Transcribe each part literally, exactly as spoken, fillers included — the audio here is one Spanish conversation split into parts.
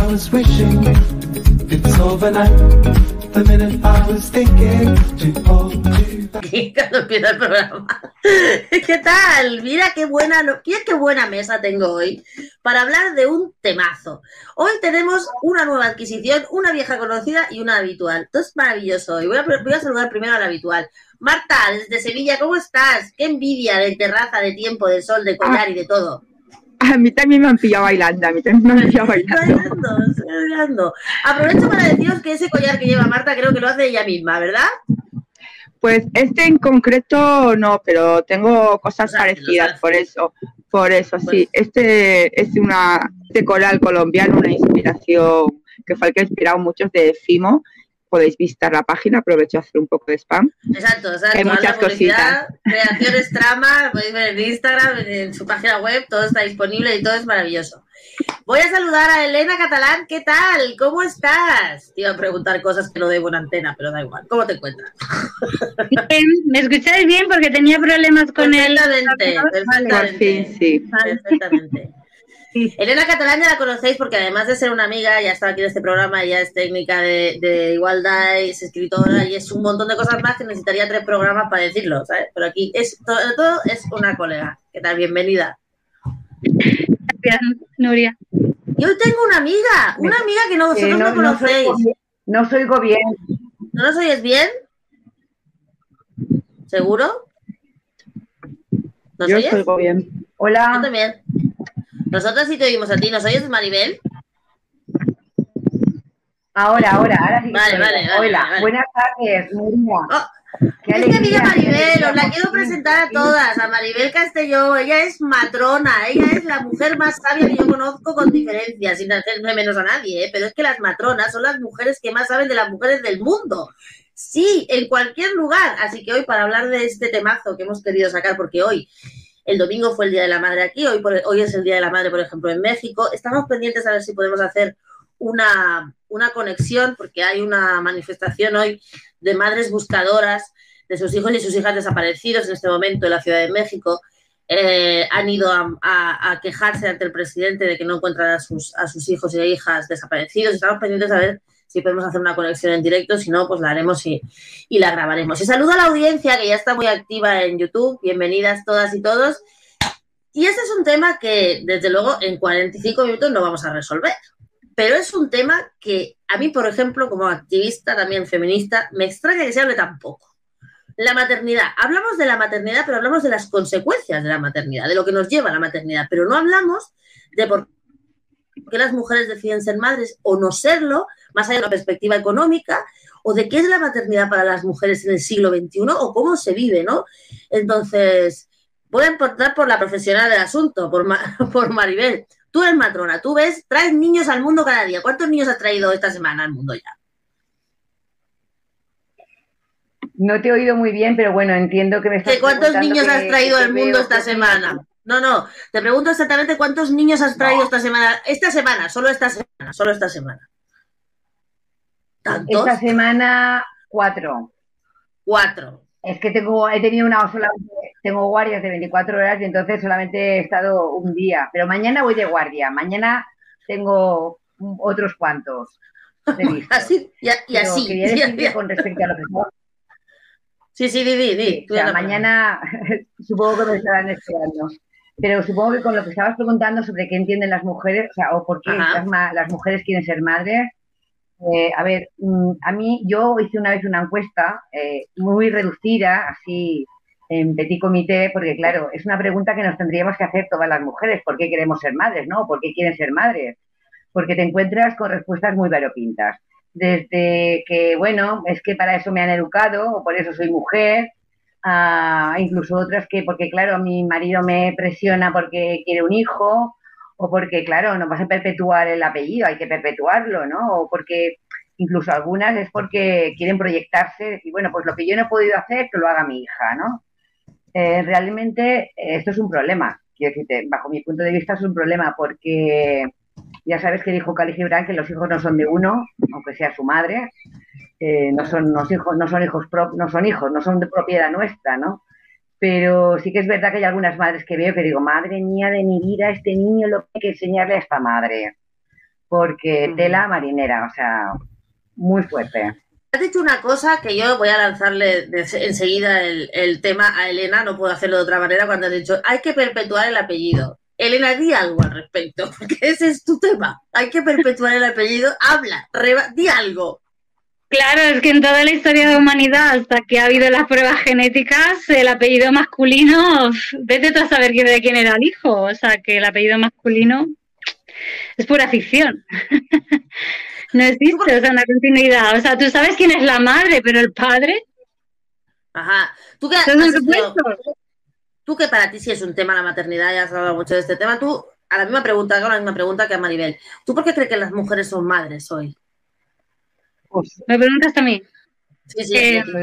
was wishing it's overnight. The minute I was thinking to hold you back. Cuando empieza el programa. ¿Qué tal? Mira qué buena, no, mira qué buena mesa tengo hoy para hablar de un temazo. Hoy tenemos una nueva adquisición, una vieja conocida y una habitual. Esto es maravilloso hoy. Voy a, voy a saludar primero a la habitual. Marta, desde Sevilla, ¿cómo estás? Qué envidia de terraza, de tiempo, de sol, de collar ah. y de todo. A mí también me han pillado bailando, a mí también me han pillado bailando. bailando, bailando. Aprovecho para deciros que ese collar que lleva Marta creo que lo hace ella misma, ¿verdad? Pues este en concreto no, pero tengo cosas o sea, parecidas, por eso, por eso, pues, sí. Este es una de coral colombiano, una inspiración que fue el que ha inspirado muchos de Fimo. Podéis visitar la página, aprovecho a hacer un poco de spam. Exacto, exacto. Hay muchas cositas. Creaciones Trama, podéis ver en Instagram, en su página web, todo está disponible y todo es maravilloso. Voy a saludar a Elena Catalán, ¿qué tal? ¿Cómo estás? Te iba a preguntar cosas que no debo en antena, pero da igual. ¿Cómo te encuentras? Bien, ¿me escucháis bien? Porque tenía problemas con él. Perfectamente, perfectamente. Sí, sí. Perfectamente. Sí. Elena Catalán ya la conocéis porque además de ser una amiga, ya está aquí en este programa, ella es técnica de, de igualdad, es escritora y es un montón de cosas más que necesitaría tres programas para decirlo, ¿sabes? Pero aquí es todo, todo es una colega. ¿Qué tal? Bienvenida. Gracias, Nuria. Y hoy tengo una amiga, una amiga que no, vosotros eh, no, no conocéis. No os oigo bien. ¿No nos oyes bien? ¿Seguro? ¿Nos Yo os oigo bien. Hola. Yo también. Nosotros sí te oímos a ti. ¿Nos oyes, Maribel? Ahora, ahora, ahora sí. Vale, vale, vale. Hola, vale. buenas tardes, Nuria. Oh, es mi amiga Maribel, os la quiero presentar a todas. A Maribel Castelló, ella es matrona, ella es la mujer más sabia que yo conozco con diferencia, sin hacerme menos a nadie, ¿eh? Pero es que las matronas son las mujeres que más saben de las mujeres del mundo. Sí, en cualquier lugar. Así que hoy, para hablar de este temazo que hemos querido sacar, porque hoy el domingo fue el Día de la Madre aquí, hoy, por, hoy es el Día de la Madre, por ejemplo, en México. Estamos pendientes a ver si podemos hacer una, una conexión, porque hay una manifestación hoy de madres buscadoras de sus hijos y sus hijas desaparecidos en este momento en la Ciudad de México. Eh, han ido a, a, a quejarse ante el presidente de que no encuentran a sus, a sus hijos y hijas desaparecidos. Estamos pendientes a ver si podemos hacer una conexión en directo, si no, pues la haremos y, y la grabaremos. Y saludo a la audiencia que ya está muy activa en YouTube. Bienvenidas todas y todos. Y este es un tema que, desde luego, en cuarenta y cinco minutos no vamos a resolver. Pero es un tema que a mí, por ejemplo, como activista también feminista, me extraña que se hable tan poco. La maternidad. Hablamos de la maternidad, pero hablamos de las consecuencias de la maternidad, de lo que nos lleva a la maternidad. Pero no hablamos de por qué las mujeres deciden ser madres o no serlo, más allá de una perspectiva económica, o de qué es la maternidad para las mujeres en el siglo veintiuno o cómo se vive, ¿no? Entonces, voy a empezar por la profesional del asunto, por, Ma- por Maribel. Tú eres matrona, tú ves, traes niños al mundo cada día. ¿Cuántos niños has traído esta semana al mundo ya? No te he oído muy bien, pero bueno, entiendo que me estás preguntando. ¿Cuántos niños que, has traído al mundo esta que semana? No, no, te pregunto exactamente cuántos niños has traído no. esta semana. Esta semana, solo esta semana, solo esta semana. ¿Tantos? Esta semana, cuatro. Cuatro. Es que tengo, he tenido una sola, tengo guardias de veinticuatro horas y entonces solamente he estado un día. Pero mañana voy de guardia, mañana tengo otros cuantos. Así, y, y así. Quería decir que con respecto a lo que estaba... Sí, sí, di, di, di. Sí, o sea, mañana supongo que me estarán esperando. Pero supongo que con lo que estabas preguntando sobre qué entienden las mujeres, o sea, o por qué las, las mujeres quieren ser madres, eh, a ver, a mí, yo hice una vez una encuesta eh, muy reducida, así, en petit comité, porque claro, es una pregunta que nos tendríamos que hacer todas las mujeres, ¿por qué queremos ser madres, no? ¿Por qué quieren ser madres? Porque te encuentras con respuestas muy variopintas. Desde que, bueno, es que para eso me han educado, o por eso soy mujer, a incluso otras que, porque claro, mi marido me presiona porque quiere un hijo, o porque, claro, no vas a perpetuar el apellido, hay que perpetuarlo, ¿no? O porque, incluso algunas es porque quieren proyectarse, y bueno, pues lo que yo no he podido hacer, que lo haga mi hija, ¿no? Eh, realmente esto es un problema, quiero decirte, bajo mi punto de vista es un problema, porque... Ya sabes que dijo Khalil Gibran que los hijos no son de uno, aunque sea su madre, eh, no son los hijos, no son hijos pro, no son hijos, no son de propiedad nuestra, ¿no? Pero sí que es verdad que hay algunas madres que veo que digo, madre mía de mi vida, este niño lo que hay que enseñarle a esta madre. porque tela marinera, o sea, muy fuerte. Has dicho una cosa que yo voy a lanzarle de, enseguida el, el tema a Elena, no puedo hacerlo de otra manera, cuando has dicho, hay que perpetuar el apellido. Elena, di algo al respecto, porque ese es tu tema. Hay que perpetuar el apellido, habla, reba, di algo. Claro, es que en toda la historia de la humanidad, hasta que ha habido las pruebas genéticas, el apellido masculino, vete tú a saber quién, de quién era el hijo. O sea, que el apellido masculino es pura ficción. No existe, o sea, una continuidad. O sea, tú sabes quién es la madre, pero el padre... Ajá. ¿Tú qué, has sido, tú que para ti sí es un tema la maternidad, ya has hablado mucho de este tema, tú, a la misma pregunta, hago la misma pregunta que a Maribel. ¿Tú por qué crees que las mujeres son madres hoy? ¿Me preguntas a mí? Sí, sí, eh, sí.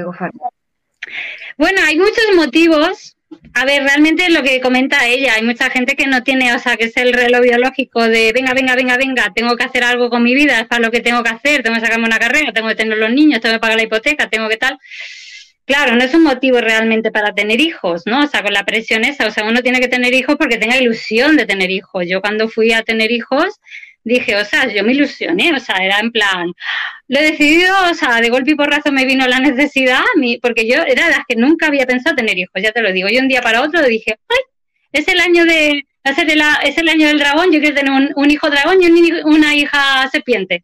Bueno, hay muchos motivos. A ver, realmente lo que comenta ella, hay mucha gente que no tiene, o sea, que es el reloj biológico de venga, venga, venga, venga, tengo que hacer algo con mi vida, es para lo que tengo que hacer, tengo que sacarme una carrera, tengo que tener los niños, tengo que pagar la hipoteca, tengo que tal. Claro, no es un motivo realmente para tener hijos, ¿no? O sea, con la presión esa, o sea, uno tiene que tener hijos porque tenga ilusión de tener hijos. Yo cuando fui a tener hijos dije, o sea, yo me ilusioné, o sea, era en plan, lo he decidido, o sea, de golpe y porrazo me vino la necesidad, porque yo era de las que nunca había pensado tener hijos, ya te lo digo. Yo un día para otro dije, ay, es el año de, es el, es el año del dragón, yo quiero tener un, un hijo dragón y un, una hija serpiente.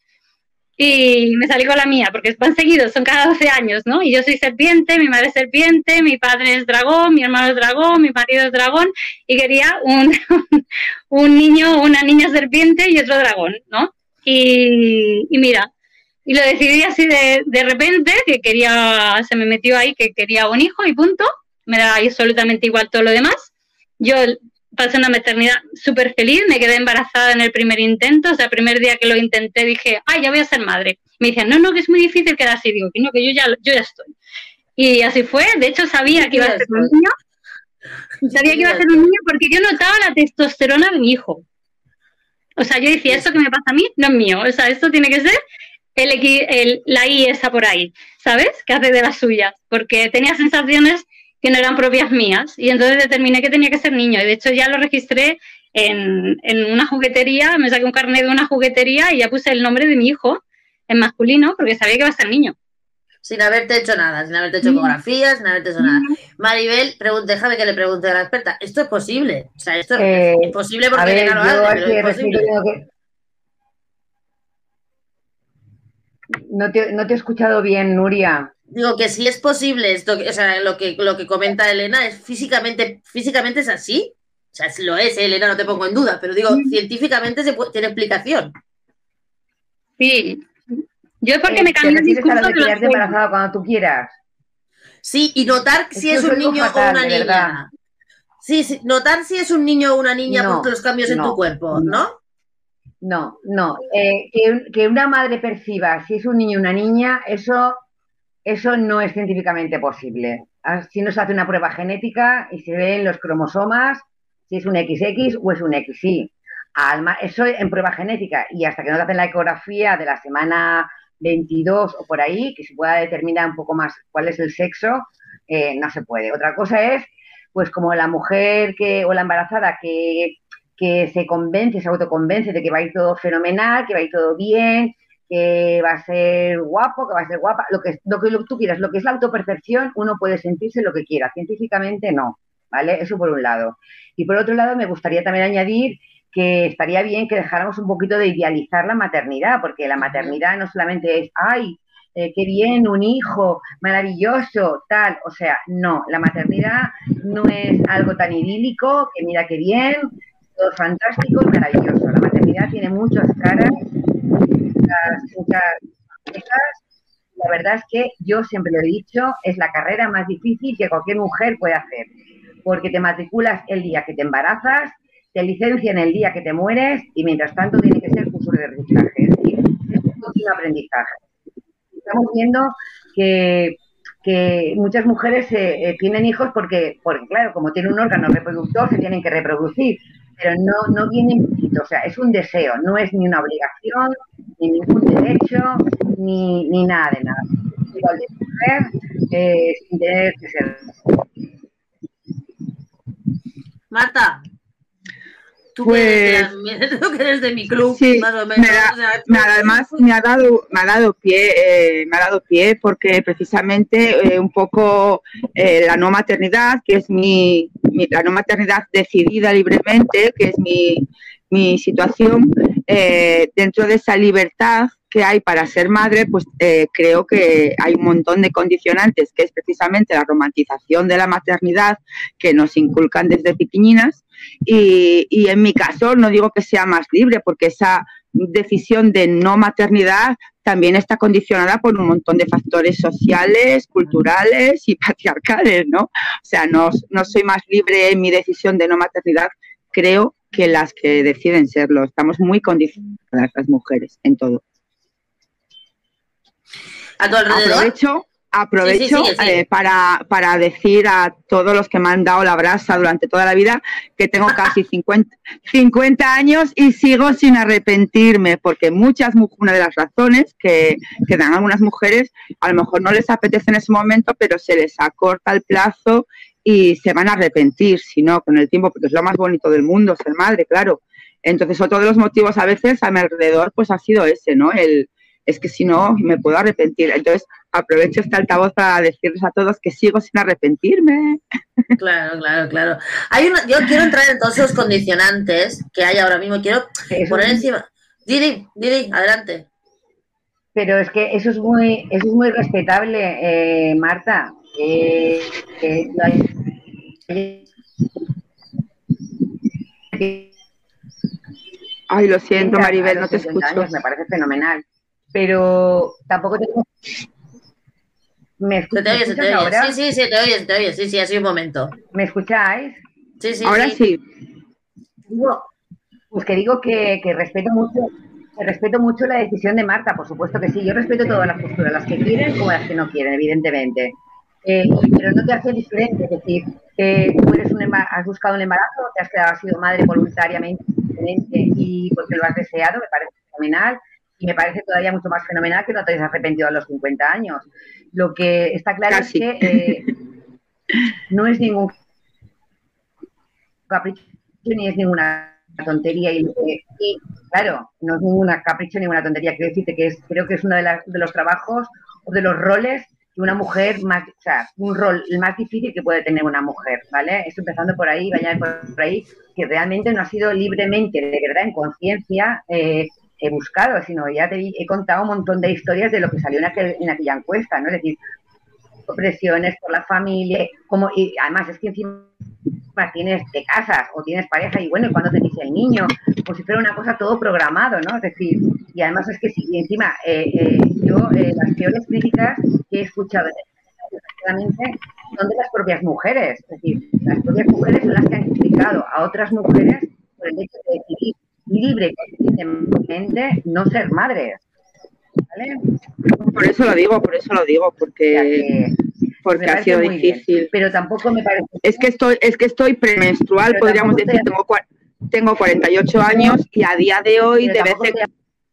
Y me salí con la mía, porque van seguidos, son cada doce años, ¿no? Y yo soy serpiente, mi madre es serpiente, mi padre es dragón, mi hermano es dragón, mi marido es dragón, y quería un, un niño, una niña serpiente y otro dragón, ¿no? Y, y mira, y lo decidí así de, de repente, que quería, se me metió ahí que quería un hijo y punto, me da absolutamente igual todo lo demás. Yo pasé una maternidad súper feliz, me quedé embarazada en el primer intento, o sea, el primer día que lo intenté dije, ay, ya voy a ser madre. Me decían, no, no, que es muy difícil quedar así, digo, que no, que yo ya, yo ya estoy. Y así fue, de hecho sabía que iba a ser un niño, sabía que iba a ser un niño porque yo notaba la testosterona de mi hijo. O sea, yo decía, esto que me pasa a mí no es mío, o sea, esto tiene que ser el, el, la I esa por ahí, ¿sabes? Que hace de las suyas, porque tenía sensaciones que no eran propias mías, y entonces determiné que tenía que ser niño, y de hecho ya lo registré en, en una juguetería, me saqué un carnet de una juguetería y ya puse el nombre de mi hijo en masculino, porque sabía que iba a ser niño. Sin haberte hecho nada, sin haberte hecho mm. ecografías, sin haberte hecho mm. nada. Maribel, déjame que le pregunte a la experta, ¿esto es posible? O sea, esto eh, es posible porque ver, ya lo hace, pero es posible. Que... No, te, no te he escuchado bien, Nuria. Digo que si es posible esto, o sea, lo que, lo que comenta Elena es físicamente, físicamente es así. O sea, si lo es, ¿eh, Elena, no te pongo en duda, pero digo, sí. científicamente se puede, tiene explicación. Sí. Yo es porque eh, me cambié el discurso de quedarte embarazada cuando tú quieras. Sí, y notar es si es un niño fatal, o una niña. Sí, sí, notar si es un niño o una niña no, por los cambios no, en tu cuerpo, ¿no? No, no. Eh, que, que una madre perciba si es un niño o una niña, eso... Eso no es científicamente posible. Si no se hace una prueba genética y se ven los cromosomas, si es un equis equis o es un equis y. Alma, eso en prueba genética. Y hasta que no te hacen la ecografía de la semana veintidós o por ahí, que se pueda determinar un poco más cuál es el sexo, eh, no se puede. Otra cosa es, pues como la mujer que o la embarazada que, que se convence, se autoconvence de que va a ir todo fenomenal, que va a ir todo bien, que va a ser guapo, que va a ser guapa, lo que, lo que tú quieras, lo que es la autopercepción, uno puede sentirse lo que quiera, científicamente no, ¿vale? Eso por un lado. Y por otro lado, me gustaría también añadir que estaría bien que dejáramos un poquito de idealizar la maternidad, porque la maternidad no solamente es, ay, eh, qué bien, un hijo, maravilloso, tal, o sea, no, la maternidad no es algo tan idílico, que mira qué bien, todo fantástico y maravilloso. La maternidad tiene muchas caras, muchas cosas. La verdad es que yo siempre lo he dicho, es la carrera más difícil que cualquier mujer puede hacer, porque te matriculas el día que te embarazas, te licencian el día que te mueres y mientras tanto tiene que ser curso de reciclaje, es decir, es un continuo aprendizaje. Estamos viendo que, que muchas mujeres eh, eh, tienen hijos porque, porque, claro, como tienen un órgano reproductor, se tienen que reproducir, pero no, no viene implícito, o sea, es un deseo, no es ni una obligación, ni ningún derecho, ni, ni nada de nada. Igual de mujer, eh, sin tener que ser. Marta. Tú, pues, que eres de, tú que eres de mi club, sí, más o menos. Me da, o sea, me ha, además me ha dado, me ha dado pie, eh, me ha dado pie porque precisamente eh, un poco eh, la no maternidad, que es mi, mi, la no maternidad decidida libremente, que es mi, mi situación, eh, dentro de esa libertad que hay para ser madre, pues eh, creo que hay un montón de condicionantes, que es precisamente la romantización de la maternidad que nos inculcan desde pequeñinas y, y en mi caso no digo que sea más libre, porque esa decisión de no maternidad también está condicionada por un montón de factores sociales, culturales y patriarcales, ¿no? O sea, no, no soy más libre en mi decisión de no maternidad, creo, que las que deciden serlo. Estamos muy condicionadas las mujeres en todo. ¿A tu alrededor? Aprovecho, aprovecho sí, sí, sí, sí. Eh, para, para decir a todos los que me han dado la brasa durante toda la vida que tengo casi cincuenta, cincuenta años y sigo sin arrepentirme, porque muchas, una de las razones que, que dan algunas mujeres, a lo mejor no les apetece en ese momento, pero se les acorta el plazo y se van a arrepentir, si no, con el tiempo, porque es lo más bonito del mundo, ser madre, claro. Entonces, otro de los motivos a veces a mi alrededor, pues ha sido ese, ¿no? El es que si no me puedo arrepentir. Entonces aprovecho este altavoz para decirles a todos que sigo sin arrepentirme. Claro, claro, claro. Hay una, yo quiero entrar en todos esos condicionantes que hay ahora mismo. Quiero eso poner es... encima. Didi, Didi, adelante. Pero es que eso es muy, eso es muy respetable, eh, Marta. Eh, eh, Ay, lo siento, Maribel, no te escucho. Años, me parece fenomenal. Pero tampoco tengo... ¿Me escuchas, se te oye, se te oye. Ahora? Sí, sí, se te oye, se te oye. Sí, sí, ha sido un momento. ¿Me escucháis? Sí, sí, ahora sí. sí. Digo, pues que digo que, que respeto mucho que respeto mucho la decisión de Marta, por supuesto que sí. Yo respeto todas las posturas, las que quieren como las que no quieren, evidentemente. Eh, pero no te hace diferente, es decir, eh, tú eres un has buscado un embarazo, te has quedado, has sido madre voluntariamente y porque lo has deseado, me parece fenomenal. Y me parece todavía mucho más fenomenal que no te hayas arrepentido a los cincuenta años. Lo que está claro Casi. es que eh, no es ningún capricho ni es ninguna tontería. Y, y claro, no es ninguna capricho ni ninguna tontería. Quiero decirte que es, creo que es uno de, las, de los trabajos o de los roles que una mujer más, o sea, un rol el más difícil que puede tener una mujer, ¿vale? Esto empezando por ahí, vaya por ahí, que realmente no ha sido libremente, de verdad, en conciencia, eh, he buscado, sino ya te he contado un montón de historias de lo que salió en, aquel, en aquella encuesta, ¿no? Es decir, presiones por la familia, como, y además es que encima tienes, te casas o tienes pareja y bueno, ¿y cuándo tenés el niño? Como si fuera una cosa todo programado, ¿no? Es decir, y además es que sí, y encima, eh, eh, yo, eh, las peores críticas que he escuchado desgraciadamente son de las propias mujeres, es decir, las propias mujeres son las que han criticado a otras mujeres por el hecho de decidir libre y conscientemente no ser madres, ¿vale? Por eso lo digo, por eso lo digo, porque, porque ha sido difícil. Bien, pero tampoco me parece... Es que estoy, es que estoy premenstrual, pero podríamos decir, te... tengo, tengo cuarenta y ocho años y a día de hoy de vez, en,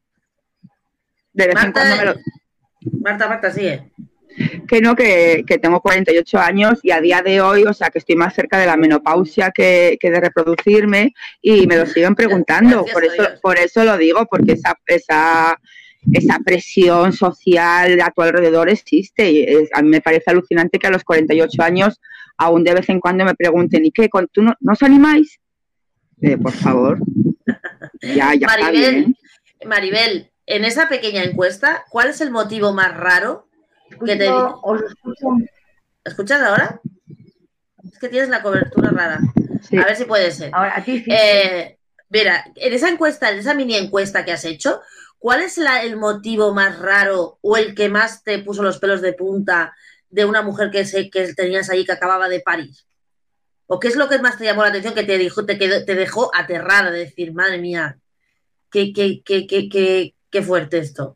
de vez Marta, en cuando me lo... Marta, Marta, sigue. Que no, que, que tengo cuarenta y ocho años y a día de hoy, o sea, que estoy más cerca de la menopausia que, que de reproducirme y me lo siguen preguntando. Por eso, por eso lo digo, porque esa, esa, esa presión social a tu alrededor existe. Y es, a mí me parece alucinante que a los cuarenta y ocho años aún de vez en cuando me pregunten, ¿y qué? ¿Tú no, ¿no os animáis? Eh, por favor. Ya, ya Maribel, está bien. Maribel, en esa pequeña encuesta, ¿cuál es el motivo más raro? Que te... os escucho. ¿Escuchas ahora? Es que tienes la cobertura rara. Sí. A ver si puede ser. Ahora, a ti sí. Eh, mira, en esa encuesta, en esa mini encuesta que has hecho, ¿cuál es la, el motivo más raro o el que más te puso los pelos de punta de una mujer que, se, que tenías ahí que acababa de parir? ¿O qué es lo que más te llamó la atención que te dijo, te, quedó, te dejó aterrada de decir, madre mía, qué, qué, qué, qué, qué, qué fuerte esto?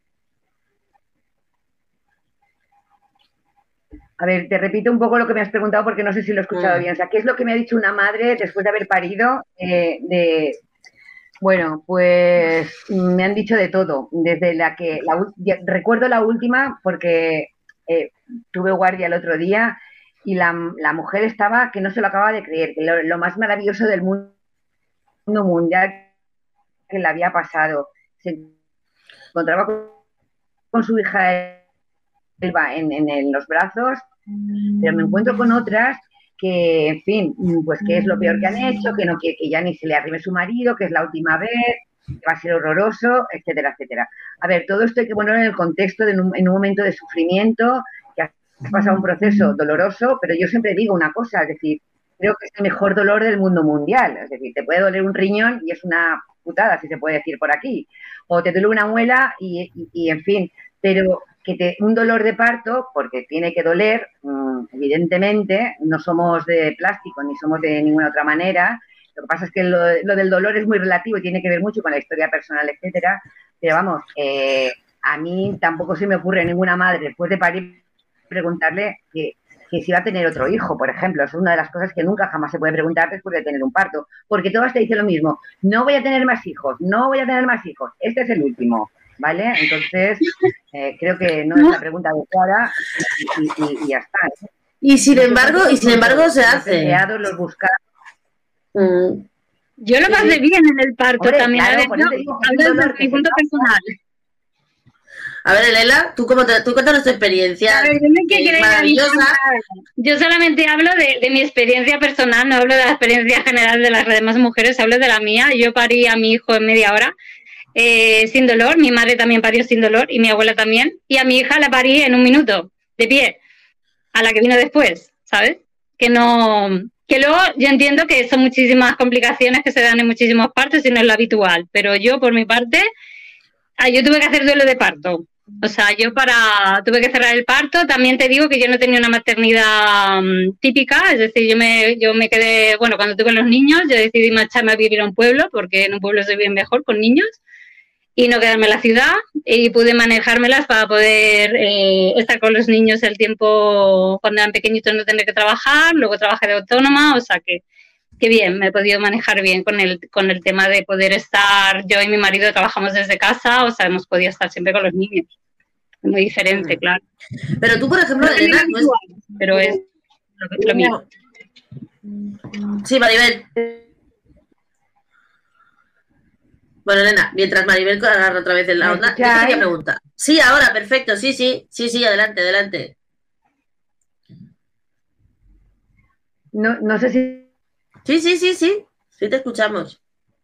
A ver, te repito un poco lo que me has preguntado porque no sé si lo he escuchado mm. bien. O sea, ¿qué es lo que me ha dicho una madre después de haber parido? Eh, de, bueno, pues me han dicho de todo. Desde la que... La, recuerdo la última porque eh, tuve guardia el otro día y la, la mujer estaba que no se lo acaba de creer. Que lo, lo más maravilloso del mundo mundo mundial que le había pasado. Se encontraba con, con su hija Elba en, en, en los brazos, pero me encuentro con otras que, en fin, pues que es lo peor que han hecho, que no quiere que ya ni se le arrime su marido, que es la última vez, que va a ser horroroso, etcétera, etcétera. A ver, todo esto hay que ponerlo en el contexto de un, en un momento de sufrimiento, que has pasado un proceso doloroso, pero yo siempre digo una cosa, es decir, creo que es el mejor dolor del mundo mundial, es decir, te puede doler un riñón y es una putada, si se puede decir por aquí, o te duele una muela y, y, y en fin, pero que te, un dolor de parto, porque tiene que doler, mmm, evidentemente, no somos de plástico ni somos de ninguna otra manera. Lo que pasa es que lo, lo del dolor es muy relativo y tiene que ver mucho con la historia personal, etcétera. Pero vamos, eh, a mí tampoco se me ocurre a ninguna madre después de parir preguntarle que, que si va a tener otro hijo, por ejemplo. Es una de las cosas que nunca jamás se puede preguntar después de tener un parto, porque todas te dicen lo mismo: no voy a tener más hijos, no voy a tener más hijos, este es el último. ¿Vale? Entonces, eh, creo que no es la pregunta adecuada y, y, y ya está. ¿eh? Y sin embargo, y sin embargo se hace. Los buscar. Mm. Yo lo pasé sí. bien en el parto. Hombre, también. Claro, ver, no, digo, hablo de mi punto personal. A ver, Elena, ¿tú, cómo te, tú cuéntanos tu experiencia? A ver, yo me que maravillosa. Yo solamente hablo de, de mi experiencia personal, no hablo de la experiencia general de las demás mujeres, hablo de la mía. Yo parí a mi hijo en media hora. Eh, sin dolor, mi madre también parió sin dolor y mi abuela también, y a mi hija la parí en un minuto, de pie, a la que vino después, ¿sabes? Que no, que luego yo entiendo que son muchísimas complicaciones que se dan en muchísimos partos y no es lo habitual, pero yo por mi parte, yo tuve que hacer duelo de parto, o sea, yo para, tuve que cerrar el parto. También te digo que yo no tenía una maternidad um, típica, es decir, yo me, yo me quedé, bueno, cuando tuve los niños, yo decidí marcharme a vivir a un pueblo, porque en un pueblo se vive mejor con niños, y no quedarme en la ciudad, y pude manejármelas para poder eh, estar con los niños el tiempo cuando eran pequeñitos, no tener que trabajar. Luego trabajé de autónoma, o sea que, que bien, me he podido manejar bien con el, con el tema de poder estar, yo y mi marido trabajamos desde casa, o sea, hemos podido estar siempre con los niños. Es muy diferente, mm. claro. Pero tú, por ejemplo, no Elena, no es... pero es lo, lo mío. Sí, Maribel. Bueno, Elena, mientras Maribel agarra otra vez en la onda, yo te quería preguntar. Sí, ahora, perfecto, sí, sí, sí, sí, adelante, adelante. No, no sé si... Sí, sí, sí, sí, sí te escuchamos.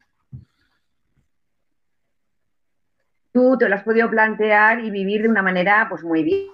Tú te lo has podido plantear y vivir de una manera, pues, muy bien.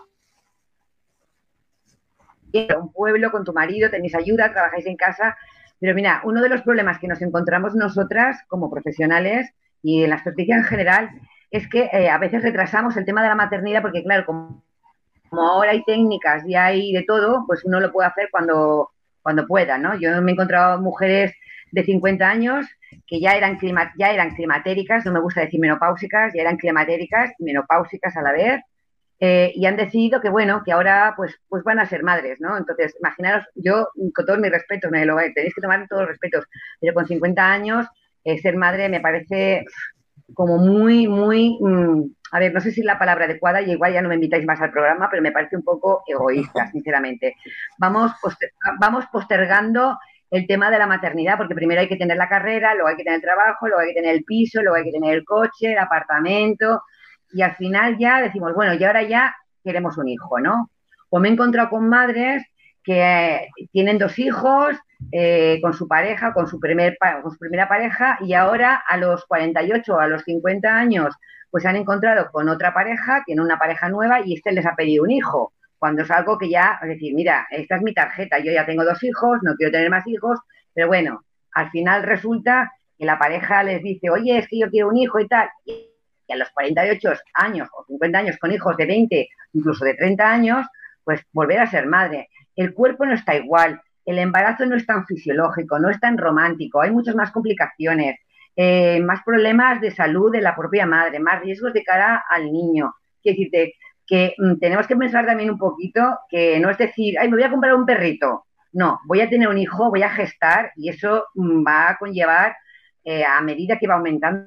Un pueblo con tu marido, tenéis ayuda, trabajáis en casa, pero mira, uno de los problemas que nos encontramos nosotras como profesionales y en la obstetricia en general es que eh, a veces retrasamos el tema de la maternidad porque, claro, como, como ahora hay técnicas y hay de todo, pues uno lo puede hacer cuando, cuando pueda, ¿no? Yo me he encontrado mujeres de cincuenta años que ya eran, clima, ya eran climatéricas, no me gusta decir menopáusicas, ya eran climatéricas y menopáusicas a la vez, eh, y han decidido que, bueno, que ahora pues, pues van a ser madres, ¿no? Entonces, imaginaros, yo, con todos mis respetos, me lo tenéis que tomar todos los respetos, pero con cincuenta años, eh, ser madre me parece como muy, muy, mmm, a ver, no sé si es la palabra adecuada y igual ya no me invitáis más al programa, pero me parece un poco egoísta, sinceramente. Vamos, poster, vamos postergando el tema de la maternidad, porque primero hay que tener la carrera, luego hay que tener el trabajo, luego hay que tener el piso, luego hay que tener el coche, el apartamento, y al final ya decimos, bueno, y ahora ya queremos un hijo, ¿no? O me he encontrado con madres que tienen dos hijos, eh, con su pareja, con su, primer, con su primera pareja, y ahora a los cuarenta y ocho o a los cincuenta años, pues se han encontrado con otra pareja, tienen una pareja nueva y este les ha pedido un hijo, cuando es algo que ya, es decir, mira, esta es mi tarjeta, yo ya tengo dos hijos, no quiero tener más hijos, pero bueno, al final resulta que la pareja les dice, oye, es que yo quiero un hijo y tal, y a los cuarenta y ocho años o cincuenta años con hijos de veinte, incluso de treinta años, pues volver a ser madre. El cuerpo no está igual, el embarazo no es tan fisiológico, no es tan romántico, hay muchas más complicaciones, eh, más problemas de salud de la propia madre, más riesgos de cara al niño. Quiero decirte que mmm, tenemos que pensar también un poquito que no es decir, ay, me voy a comprar un perrito. No, voy a tener un hijo, voy a gestar y eso mmm, va a conllevar, eh, a medida que va aumentando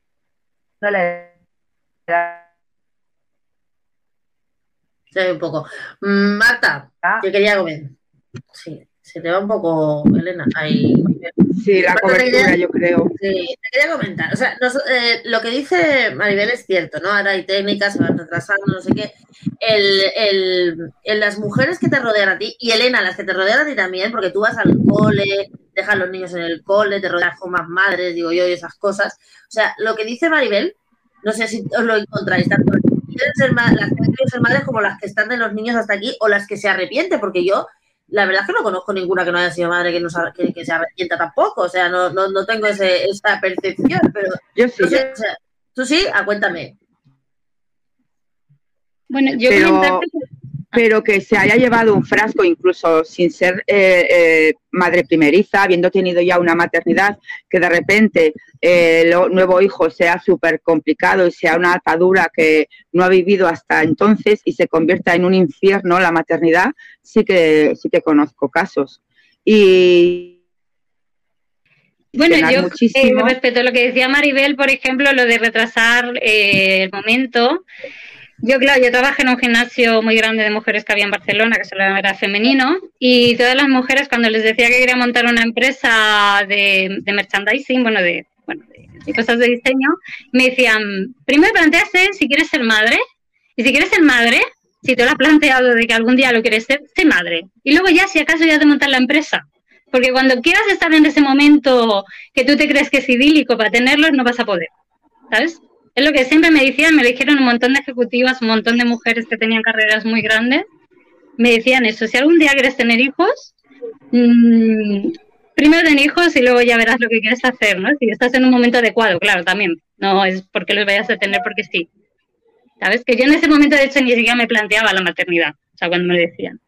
la edad. Sí, un poco. Marta, que quería comer. Sí, Se te va un poco, Elena. Ahí. Sí, la cobertura, quería, yo creo. Sí, te quería comentar. O sea, nos, eh, lo que dice Maribel es cierto, ¿no? Ahora hay técnicas, se van retrasando, no sé qué. El, el, el, las mujeres que te rodean a ti, y Elena, las que te rodean a ti también, porque tú vas al cole, dejas a los niños en el cole, te rodeas con más madres, digo yo, y esas cosas. O sea, lo que dice Maribel, no sé si os lo encontráis, tanto las que quieren ser, las que quieren ser madres como las que están de los niños hasta aquí, o las que se arrepienten, porque yo la verdad es que no conozco ninguna que no haya sido madre que, no sabe, que, que se arrepienta tampoco, o sea, no, no, no tengo ese, esa percepción, pero yo sí. No sé, o sea, ¿tú sí? Ah, cuéntame. Bueno, yo pero, comentarte... pero que se haya llevado un frasco, incluso sin ser eh, eh, madre primeriza, habiendo tenido ya una maternidad, que de repente eh, el nuevo hijo sea súper complicado y sea una atadura que no ha vivido hasta entonces y se convierta en un infierno la maternidad, sí que, sí que conozco casos. Y bueno, yo eh, respecto a lo que decía Maribel, por ejemplo, lo de retrasar eh, el momento. Yo, claro, yo trabajé en un gimnasio muy grande de mujeres que había en Barcelona, que solo era femenino, y todas las mujeres, cuando les decía que quería montar una empresa de, de merchandising, bueno, de, bueno de, de cosas de diseño, me decían, primero plantearse si quieres ser madre, y si quieres ser madre, si te lo has planteado de que algún día lo quieres ser, sé madre. Y luego ya, si acaso, ya te montas la empresa. Porque cuando quieras estar en ese momento que tú te crees que es idílico para tenerlos, no vas a poder, ¿sabes? Es lo que siempre me decían, me dijeron un montón de ejecutivas, un montón de mujeres que tenían carreras muy grandes, me decían eso, si algún día quieres tener hijos, mmm, primero ten hijos y luego ya verás lo que quieres hacer, ¿no? Si estás en un momento adecuado, claro, también, no es porque los vayas a tener porque sí. ¿Sabes? Que yo en ese momento, de hecho, ni siquiera me planteaba la maternidad, o sea, cuando me lo decían.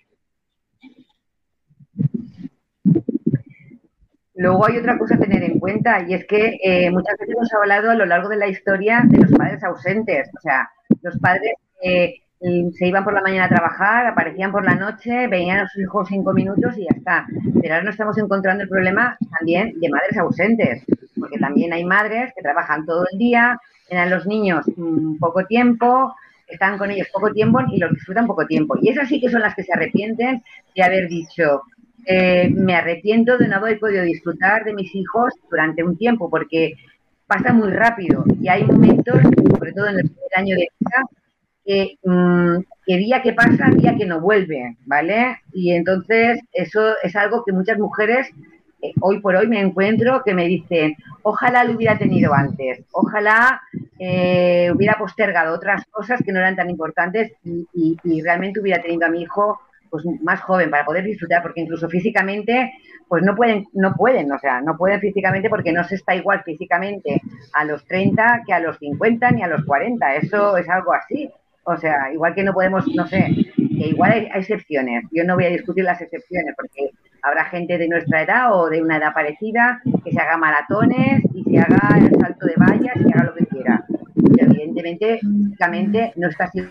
Luego hay otra cosa a tener en cuenta y es que eh, muchas veces hemos hablado a lo largo de la historia de los padres ausentes. O sea, los padres eh, se iban por la mañana a trabajar, aparecían por la noche, veían a sus hijos cinco minutos y ya está. Pero ahora nos estamos encontrando el problema también de madres ausentes, porque también hay madres que trabajan todo el día, tienen a los niños mmm, poco tiempo, están con ellos poco tiempo y los disfrutan poco tiempo. Y esas sí que son las que se arrepienten de haber dicho... Eh, me arrepiento de no haber podido disfrutar de mis hijos durante un tiempo porque pasa muy rápido y hay momentos, sobre todo en el primer año de vida, que, mmm, que día que pasa, día que no vuelve, ¿vale? Y entonces eso es algo que muchas mujeres eh, hoy por hoy me encuentro que me dicen, ojalá lo hubiera tenido antes, ojalá eh, hubiera postergado otras cosas que no eran tan importantes y, y, y realmente hubiera tenido a mi hijo pues más joven para poder disfrutar, porque incluso físicamente pues no pueden, no pueden, o sea, no pueden físicamente porque no se está igual físicamente a los treinta que a los cincuenta ni a los cuarenta, eso es algo así, o sea, igual que no podemos, no sé, que igual hay, hay excepciones, yo no voy a discutir las excepciones porque habrá gente de nuestra edad o de una edad parecida que se haga maratones y se haga el salto de vallas y haga lo que quiera, y evidentemente físicamente no está así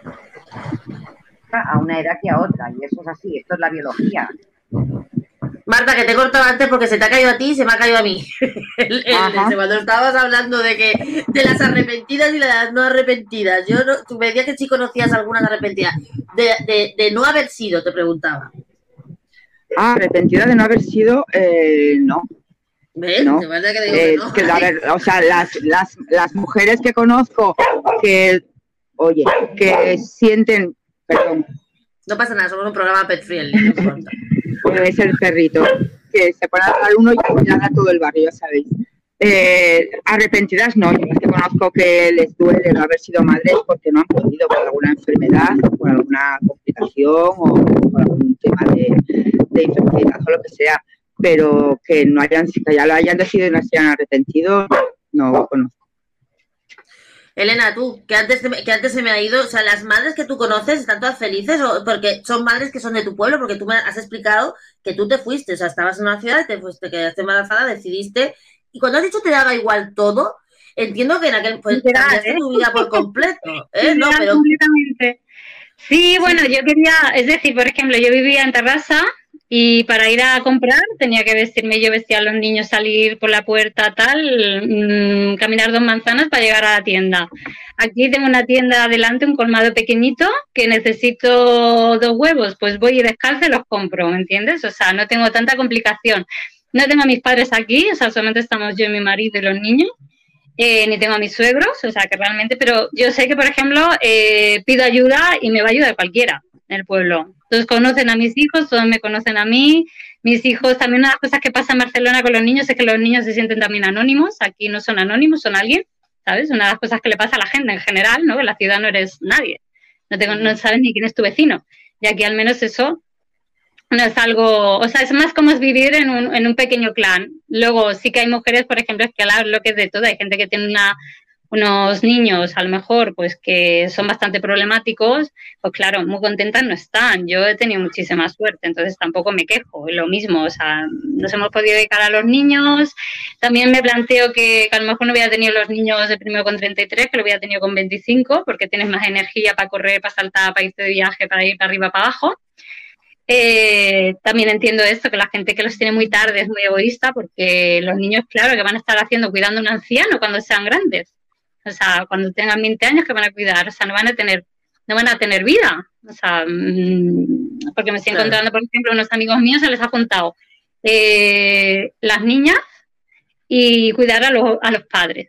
a una edad que a otra, y eso es así, esto es la biología. Marta, que te he cortado antes porque se te ha caído a ti y se me ha caído a mí. el, el, cuando estabas hablando de que de las arrepentidas y las no arrepentidas, yo no, tú me decías que sí conocías algunas arrepentidas, de, de, de no haber sido, te preguntaba. Ah, arrepentida de no haber sido, eh, no. ¿Ves? No. ¿Te parece que digo eh, que no? que, a ver, o sea, las, las, las mujeres que conozco que, oye, que sienten... Perdón. No pasa nada, somos un programa pet friendly. No pues es el perrito que se pone a hablar uno y ladra todo el barrio, ya sabéis. Eh, arrepentidas no, yo las que conozco que les duele no haber sido madres porque no han podido por alguna enfermedad, por alguna complicación o por algún tema de, de infertilidad o lo que sea, pero que no hayan, que ya lo hayan decidido y no se hayan arrepentido, no conozco. Elena, tú, que antes, que antes se me ha ido, o sea, las madres que tú conoces están todas felices, o porque son madres que son de tu pueblo, porque tú me has explicado que tú te fuiste, o sea, estabas en una ciudad y te fuiste, quedaste embarazada, decidiste, y cuando has dicho te daba igual todo, entiendo que en aquel, pues, cambiaste ¿eh? tu vida por completo, ¿eh? No, pero... completamente. Sí, bueno, yo quería, es decir, por ejemplo, yo vivía en Terrassa Y para ir a comprar tenía que vestirme, yo vestía a los niños, salir por la puerta, tal, mmm, caminar dos manzanas para llegar a la tienda. Aquí tengo una tienda adelante, un colmado pequeñito, que necesito dos huevos, pues voy descalza y los compro, ¿me entiendes? O sea, no tengo tanta complicación. No tengo a mis padres aquí, o sea, solamente estamos yo y mi marido y los niños. Eh, ni tengo a mis suegros, o sea, que realmente, pero yo sé que, por ejemplo, eh, pido ayuda y me va a ayudar cualquiera en el pueblo. Todos conocen a mis hijos, todos me conocen a mí. Mis hijos, también una de las cosas que pasa en Barcelona con los niños es que los niños se sienten también anónimos. Aquí no son anónimos, son alguien, ¿sabes? Una de las cosas que le pasa a la gente en general, ¿no? Que en la ciudad no eres nadie, no, tengo, no sabes ni quién es tu vecino. Y aquí al menos eso no es algo, o sea, es más como es vivir en un, en un pequeño clan. Luego sí que hay mujeres, por ejemplo, es que lo que es de todo, hay gente que tiene una, unos niños, a lo mejor, pues que son bastante problemáticos, pues claro, muy contentas no están. Yo he tenido muchísima suerte, entonces tampoco me quejo, es lo mismo, o sea, nos hemos podido dedicar a los niños. También me planteo que, que a lo mejor no hubiera tenido los niños de primero con treinta y tres, que lo hubiera tenido con veinticinco, porque tienes más energía para correr, para saltar, para irte de viaje, para ir para arriba, para abajo. Eh, también entiendo esto, que la gente que los tiene muy tarde es muy egoísta, porque los niños, claro, que van a estar haciendo cuidando a un anciano cuando sean grandes, o sea, cuando tengan veinte años, que van a cuidar, o sea, no van a tener, no van a tener vida, o sea, mmm, porque me estoy claro. encontrando, por ejemplo, unos amigos míos se les ha juntado eh, las niñas y cuidar a los, a los padres,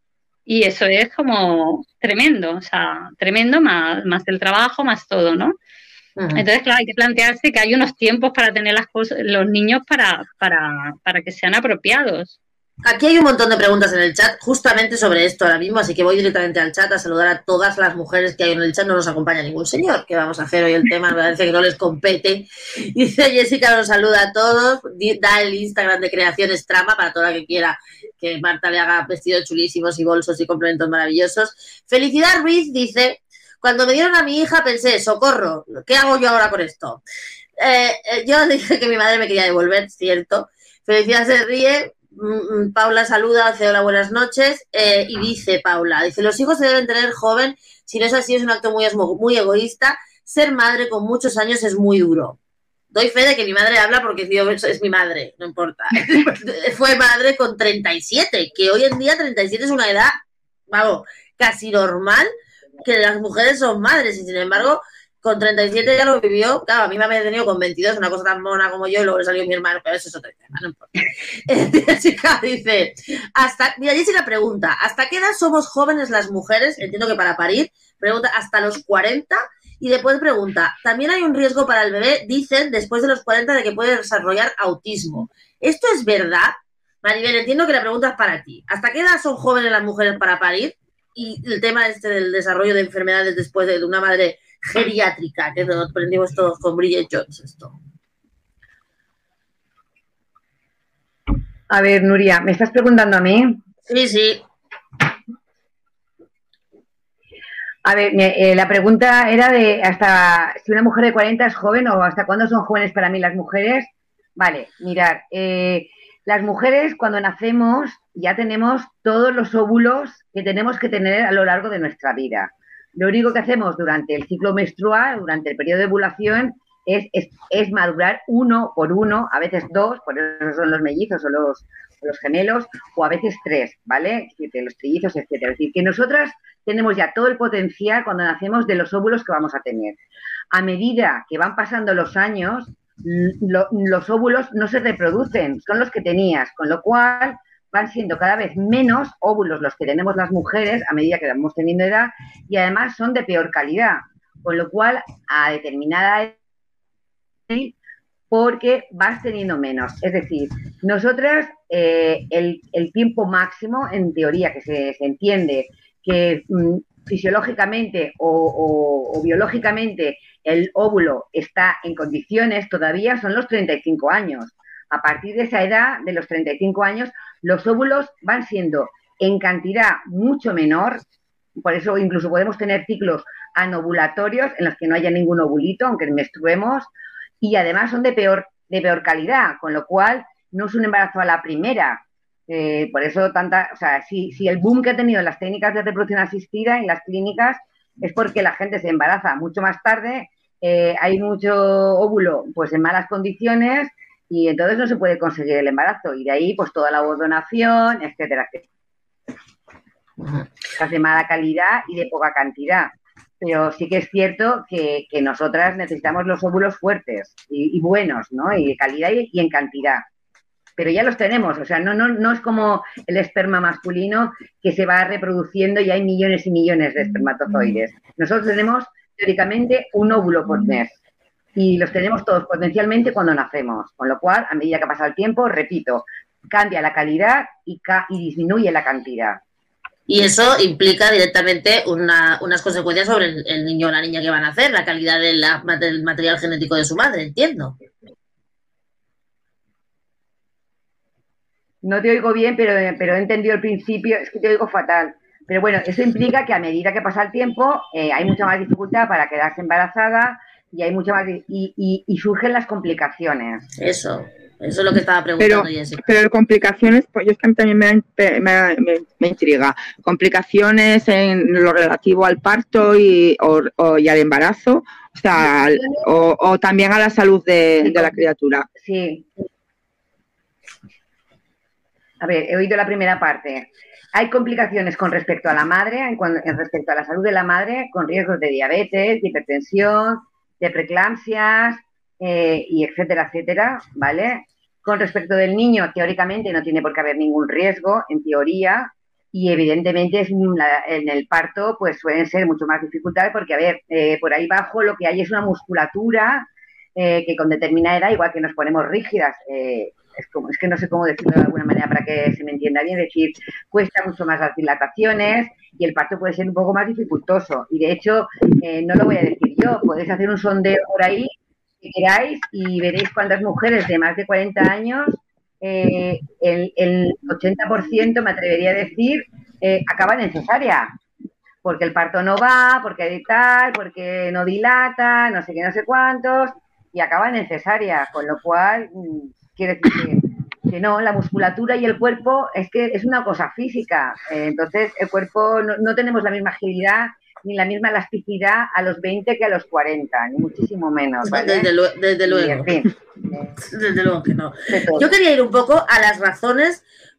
y eso es como tremendo, o sea, tremendo, más, más el trabajo, más todo, ¿no? Uh-huh. Entonces, claro, hay que plantearse que hay unos tiempos para tener las cosas, los niños para, para, para que sean apropiados. Aquí hay un montón de preguntas en el chat justamente sobre esto ahora mismo, así que voy directamente al chat a saludar a todas las mujeres que hay en el chat. No nos acompaña ningún señor, que vamos a hacer hoy el tema, me parece que no les compete. Dice Jessica, nos saluda a todos, da el Instagram de Creaciones Trama para toda la que quiera que Marta le haga vestidos chulísimos y bolsos y complementos maravillosos. Felicidad Ruiz dice... Cuando me dieron a mi hija pensé, socorro, ¿qué hago yo ahora con esto? Eh, eh, yo dije que mi madre me quería devolver, cierto. Felicidad se ríe, mm, Paula saluda, hace hola, buenas noches, eh, y dice Paula, dice, los hijos se deben tener joven, si no es así es un acto muy, muy egoísta, ser madre con muchos años es muy duro. Doy fe de que mi madre habla porque tío, es mi madre, no importa. Fue madre con treinta y siete, que hoy en día treinta y siete es una edad, vamos, casi normal, que las mujeres son madres y sin embargo con treinta y siete ya lo vivió. Claro, a mí me había tenido con veintidós, una cosa tan mona como yo, y luego le salió mi hermano, pero eso es otro tema, no importa. Jessica dice, hasta, mira, Jessica pregunta, ¿hasta qué edad somos jóvenes las mujeres? Entiendo que para parir, pregunta, hasta los cuarenta, y después pregunta, también hay un riesgo para el bebé, dicen, después de los cuarenta, de que puede desarrollar autismo. ¿Esto es verdad? Maribel, entiendo que la pregunta es para ti. ¿Hasta qué edad son jóvenes las mujeres para parir? Y el tema este del desarrollo de enfermedades después de una madre geriátrica, que nos aprendimos todos con Bridget Jones, esto. A ver, Nuria, ¿me estás preguntando a mí? Sí, sí. A ver, eh, la pregunta era de hasta si una mujer de cuarenta es joven o hasta cuándo son jóvenes para mí las mujeres. Vale, mirad, eh, las mujeres cuando nacemos ya tenemos todos los óvulos que tenemos que tener a lo largo de nuestra vida. Lo único que hacemos durante el ciclo menstrual, durante el periodo de ovulación, es, es, es madurar uno por uno, a veces dos, por eso son los mellizos o los, o los gemelos, o a veces tres, ¿vale? Los trillizos, etcétera. Es decir, que nosotras tenemos ya todo el potencial cuando nacemos de los óvulos que vamos a tener. A medida que van pasando los años, lo, los óvulos no se reproducen, son los que tenías, con lo cual van siendo cada vez menos óvulos los que tenemos las mujeres a medida que vamos teniendo edad y además son de peor calidad, con lo cual a determinada edad porque vas teniendo menos. Es decir, nosotras eh, el, el tiempo máximo, en teoría, que se, se entiende que mm, fisiológicamente o, o, o biológicamente el óvulo está en condiciones todavía son los treinta y cinco años. A partir de esa edad, de los treinta y cinco años, los óvulos van siendo en cantidad mucho menor, por eso incluso podemos tener ciclos anovulatorios en los que no haya ningún ovulito, aunque menstruemos, y además son de peor, de peor calidad, con lo cual no es un embarazo a la primera. Eh, por eso tanta, o sea, si, si el boom que ha tenido las técnicas de reproducción asistida en las clínicas es porque la gente se embaraza mucho más tarde eh, hay mucho óvulo pues en malas condiciones y entonces no se puede conseguir el embarazo. Y de ahí pues toda la donación, etcétera, etcétera. Es de mala calidad y de poca cantidad. Pero sí que es cierto que, que nosotras necesitamos los óvulos fuertes y, y buenos, ¿no? Y de calidad y, y en cantidad. Pero ya los tenemos, o sea, no, no, no es como el esperma masculino que se va reproduciendo y hay millones y millones de espermatozoides. Nosotros tenemos, teóricamente, un óvulo por mes y los tenemos todos potencialmente cuando nacemos, con lo cual, a medida que pasa el tiempo, repito, cambia la calidad y, ca y disminuye la cantidad. Y eso implica directamente una, unas consecuencias sobre el, el niño o la niña que van a nacer, la calidad de la, del material genético de su madre, entiendo. No te oigo bien, pero, pero he entendido el principio, es que te oigo fatal. Pero bueno, eso implica que a medida que pasa el tiempo eh, hay mucha más dificultad para quedarse embarazada y hay mucha más y, y, y surgen las complicaciones. Eso, eso es lo que estaba preguntando. Pero, pero complicaciones, pues yo es que a mí también me, me, me, me intriga. Complicaciones en lo relativo al parto y, o, o, y al embarazo, o sea, al, o, o también a la salud de, de la criatura. Sí. A ver, he oído la primera parte. Hay complicaciones con respecto a la madre, en, cuando, en respecto a la salud de la madre, con riesgos de diabetes, de hipertensión, de preeclampsias, eh, y etcétera, etcétera, ¿vale? Con respecto del niño, teóricamente no tiene por qué haber ningún riesgo, en teoría, y evidentemente es la, en el parto pues suelen ser mucho más dificultades porque, a ver, eh, por ahí abajo lo que hay es una musculatura eh, que con determinada edad, igual que nos ponemos rígidas, eh, Es, como, es que no sé cómo decirlo de alguna manera para que se me entienda bien, es decir, cuesta mucho más las dilataciones y el parto puede ser un poco más dificultoso. Y de hecho, eh, no lo voy a decir yo, podéis hacer un sondeo por ahí, si queráis, y veréis cuántas mujeres de más de cuarenta años, eh, el, el ochenta por ciento, me atrevería a decir, eh, acaban en cesárea. Porque el parto no va, porque hay tal, porque no dilata, no sé qué, no sé cuántos, y acaban en cesárea, con lo cual... Quiere decir que, que no, la musculatura y el cuerpo es que es una cosa física. Eh, entonces, el cuerpo no, no tenemos la misma agilidad ni la misma elasticidad a los veinte que a los cuarenta, ni muchísimo menos. ¿vale? Desde, lo, desde luego. Y, en fin, desde luego que no. Yo quería ir un poco a las razones,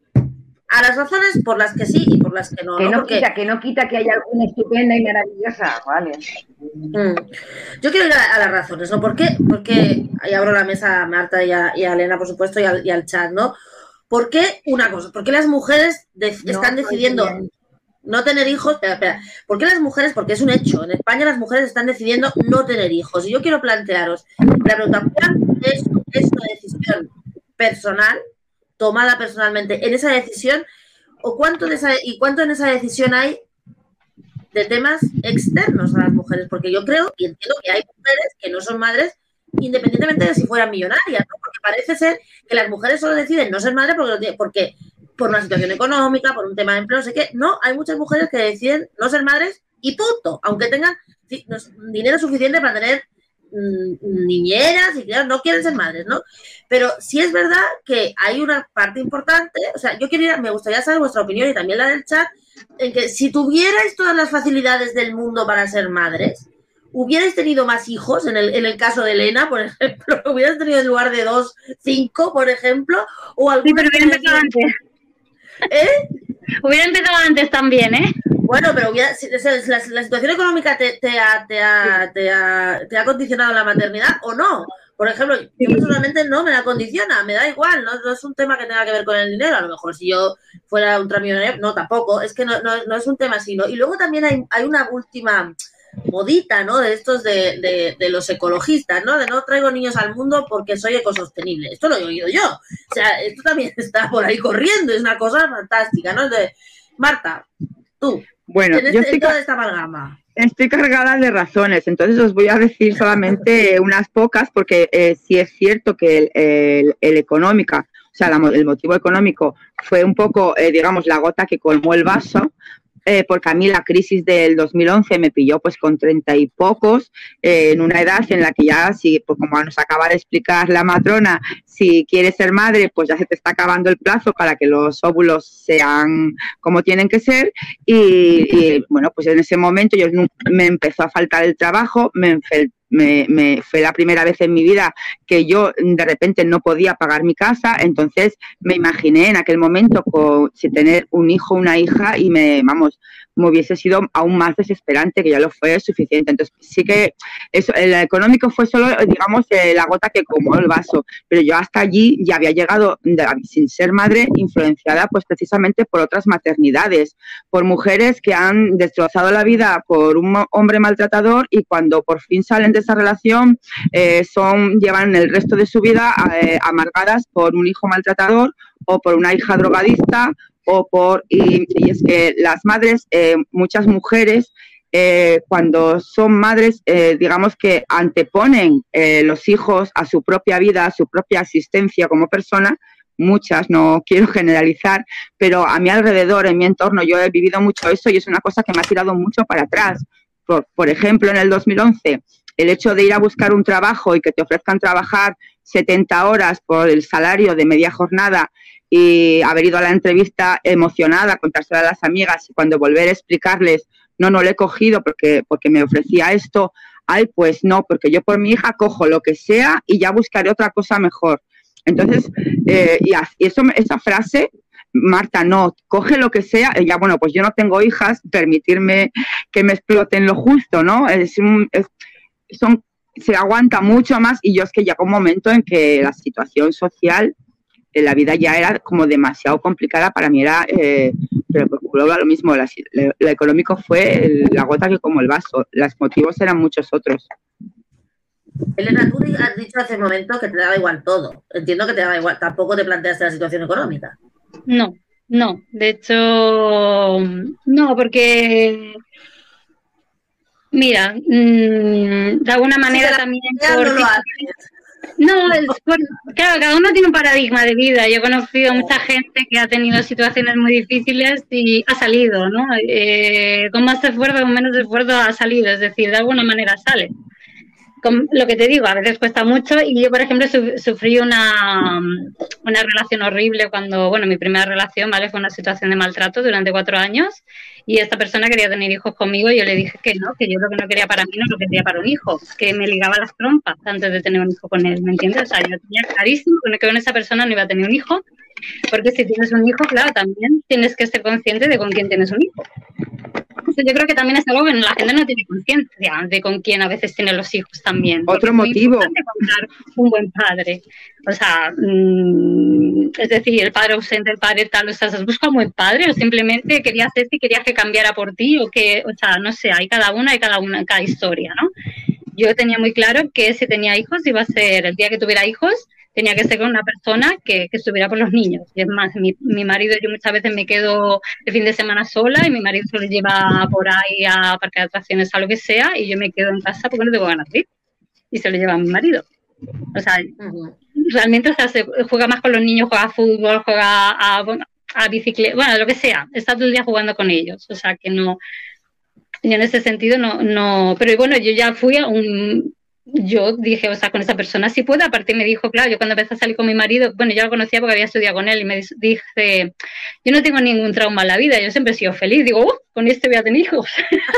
a las razones por las que sí y por las que no. Que no, ¿no? Porque... quita, que no quita que haya alguna estupenda y maravillosa, vale. Mm. Yo quiero ir a, a las razones, ¿no? ¿Por qué? Porque ahí abro la mesa a Marta y a, y a Elena, por supuesto, y al, y al chat, ¿no? ¿Por qué una cosa? ¿Por qué las mujeres de, no, están decidiendo no, no tener hijos? Espera, espera. ¿Por qué las mujeres? Porque es un hecho. En España las mujeres están decidiendo no tener hijos. Y yo quiero plantearos la pregunta, ¿cuál es, es una decisión personal, tomada personalmente en esa decisión, o cuánto de esa, y cuánto en esa decisión hay de temas externos a las mujeres? Porque yo creo y entiendo que hay mujeres que no son madres independientemente de si fueran millonarias, ¿no? Porque parece ser que las mujeres solo deciden no ser madres porque, porque por una situación económica, por un tema de empleo, no sé qué. No, hay muchas mujeres que deciden no ser madres y punto, aunque tengan dinero suficiente para tener mmm, niñeras y claro, no quieren ser madres, ¿no? Pero sí es verdad que hay una parte importante, o sea, yo quería, me gustaría saber vuestra opinión y también la del chat, en que si tuvierais todas las facilidades del mundo para ser madres, ¿hubierais tenido más hijos? En el, en el caso de Elena, por ejemplo, ¿hubierais tenido en lugar de dos, cinco, por ejemplo? O sí, pero hubiera empezado antes. ¿Eh? Hubiera empezado antes también, ¿eh? Bueno, pero hubiera, la, la situación económica te, te, ha, te, ha, te, ha, te ha condicionado la maternidad o no. Por ejemplo, yo personalmente no me la condiciona, me da igual, no, no es un tema que tenga que ver con el dinero. A lo mejor si yo fuera ultramillonaria, no, tampoco, es que no, no, no es un tema así, ¿no? Y luego también hay, hay una última modita, ¿no? De estos de, de, de los ecologistas, ¿no? De no traigo niños al mundo porque soy ecosostenible. Esto lo he oído yo. O sea, esto también está por ahí corriendo, es una cosa fantástica, ¿no? De, Marta, tú, bueno, en, yo este, estoy en toda esta amalgama. Estoy cargada de razones, entonces os voy a decir solamente unas pocas, porque eh, sí es cierto que el, el, el económica, o sea, la, el motivo económico fue un poco, eh, digamos, la gota que colmó el vaso, eh, porque a mí la crisis del dos mil once me pilló pues con treinta y pocos, eh, en una edad en la que ya, si, pues, como nos acaba de explicar la matrona, si quieres ser madre, pues ya se te está acabando el plazo para que los óvulos sean como tienen que ser y, y bueno, pues en ese momento yo me empezó a faltar el trabajo, me, me, me fue la primera vez en mi vida que yo de repente no podía pagar mi casa, entonces me imaginé en aquel momento con, si tener un hijo o una hija y me, vamos, me hubiese sido aún más desesperante, que ya lo fue suficiente. Entonces sí que eso, el económico fue solo, digamos, eh, la gota que colmó el vaso, pero yo hasta allí ya había llegado, de, sin ser madre, influenciada pues precisamente por otras maternidades, por mujeres que han destrozado la vida por un hombre maltratador y cuando por fin salen de esa relación eh, son llevan el resto de su vida eh, amargadas por un hijo maltratador o por una hija drogadista o por y, y es que las madres, eh, muchas mujeres eh, cuando son madres, eh, digamos que anteponen eh, los hijos a su propia vida, a su propia existencia como persona. Muchas, no quiero generalizar, pero a mi alrededor, en mi entorno, yo he vivido mucho eso y es una cosa que me ha tirado mucho para atrás. Por, por ejemplo, en el dos mil once, el hecho de ir a buscar un trabajo y que te ofrezcan trabajar setenta horas por el salario de media jornada y haber ido a la entrevista emocionada, contárselo a las amigas y cuando volver a explicarles, no, no lo he cogido porque, porque me ofrecía esto, ay, pues no, porque yo por mi hija cojo lo que sea y ya buscaré otra cosa mejor. Entonces, eh, y eso, esa frase, Marta, no, coge lo que sea, y ya, bueno, pues yo no tengo hijas, permitirme que me exploten lo justo, ¿no? Es un, es, son, se aguanta mucho más y yo es que llegó un momento en que la situación social, eh, la vida ya era como demasiado complicada, para mí era, eh, pero por lo mismo, la, la, lo económico fue el, la gota que como el vaso, los motivos eran muchos otros. Elena, tú has dicho hace un momento que te daba igual todo. Entiendo que te daba igual. Tampoco te planteaste la situación económica. No, no. De hecho, no, porque... Mira, mmm, de alguna manera sí, también... Por... No, no es por... claro, cada uno tiene un paradigma de vida. Yo he conocido a mucha gente que ha tenido situaciones muy difíciles y ha salido, ¿no? Eh, con más esfuerzo, con menos esfuerzo ha salido. Es decir, de alguna manera sale. Lo que te digo, a veces cuesta mucho y yo, por ejemplo, su, sufrí una, una relación horrible cuando, bueno, mi primera relación, ¿vale? Fue una situación de maltrato durante cuatro años y esta persona quería tener hijos conmigo y yo le dije que no, que yo lo que no quería para mí no lo quería para un hijo, que me ligaba las trompas antes de tener un hijo con él, ¿me entiendes? O sea, yo tenía clarísimo que con esa persona no iba a tener un hijo, porque si tienes un hijo, claro, también tienes que ser consciente de con quién tienes un hijo. Yo creo que también es algo que la gente no tiene conciencia de con quién a veces tiene los hijos también. Otro motivo. Es encontrar un buen padre. O sea, mmm, es decir, el padre ausente, el padre tal, o sea, ¿has buscado un buen padre o simplemente querías este y querías que cambiara por ti? O que, o sea, no sé, hay cada una, hay cada una, cada historia, ¿no? Yo tenía muy claro que si tenía hijos iba a ser, el día que tuviera hijos, tenía que ser con una persona que, que estuviera por los niños. Y es más, mi, mi marido, yo muchas veces me quedo el fin de semana sola y mi marido se lo lleva por ahí a parque de atracciones, a lo que sea, y yo me quedo en casa porque no tengo ganas de ir. Y se lo lleva a mi marido. O sea, uh-huh. realmente o sea, se juega más con los niños, juega a fútbol, juega a, a bicicleta, bueno, lo que sea. Está todo el día jugando con ellos. O sea, que no... Yo en ese sentido no... no pero bueno, yo ya fui a un... Yo dije, o sea, con esa persona sí puedo. Aparte me dijo, claro, yo cuando empecé a salir con mi marido, bueno, yo lo conocía porque había estudiado con él y me dije, yo no tengo ningún trauma en la vida, yo siempre he sido feliz. Digo, uh, con este voy a tener hijos.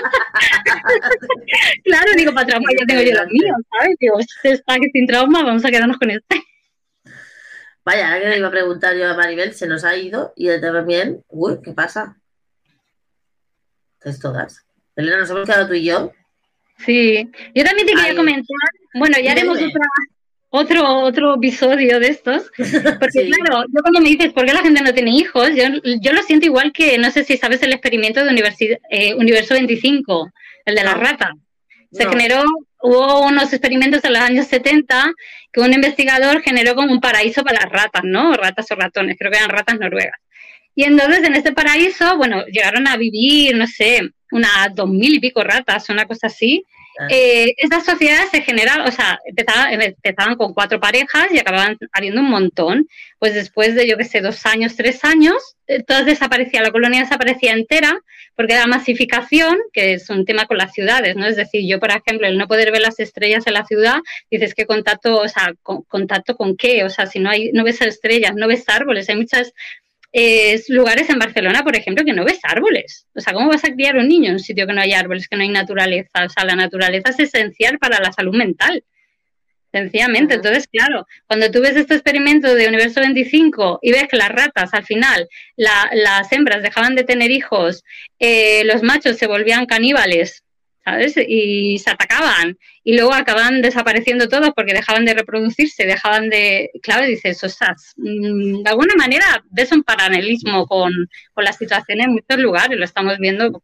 Claro, digo, para trauma ya tengo yo los míos, ¿sabes? Digo, este está que sin trauma, vamos a quedarnos con este. Vaya, ahora que le iba a preguntar yo a Maribel, se nos ha ido y él también, uy, ¿qué pasa? Entonces todas. Elena, nos hemos quedado tú y yo. Sí, yo también te quería Ay. comentar, bueno, ya haremos otra, otro otro episodio de estos, porque sí. claro, yo cuando me dices por qué la gente no tiene hijos, yo, yo lo siento igual que, no sé si sabes el experimento de universidad, eh, Universo veinticinco, el de no. las ratas. Se no. generó, hubo unos experimentos en los años setenta que un investigador generó como un paraíso para las ratas, ¿no? Ratas o ratones, creo que eran ratas noruegas. Y entonces en este paraíso, bueno, llegaron a vivir, no sé, unas dos mil y pico ratas, una cosa así. Ah. Eh, estas sociedades se generaban, o sea, empezaban, empezaban con cuatro parejas y acababan habiendo un montón. Pues después de, yo qué sé, dos años, tres años, eh, todas desaparecía, la colonia desaparecía entera porque la masificación, que es un tema con las ciudades, ¿no? Es decir, yo, por ejemplo, el no poder ver las estrellas en la ciudad, dices, ¿qué contacto, o sea, con, contacto con qué? O sea, si no hay, no ves estrellas, no ves árboles, hay muchas... eh, lugares en Barcelona, por ejemplo, que no ves árboles. O sea, ¿cómo vas a criar un niño en un sitio que no hay árboles, que no hay naturaleza? O sea, la naturaleza es esencial para la salud mental. Sencillamente, entonces, claro, cuando tú ves este experimento de Universo veinticinco y ves que las ratas, al final, la, las hembras dejaban de tener hijos, eh, los machos se volvían caníbales, ¿sabes? Y se atacaban, y luego acababan desapareciendo todos porque dejaban de reproducirse, dejaban de... Claro, dices, o sea, de alguna manera ves un paralelismo con, con la situación en muchos lugares, lo estamos viendo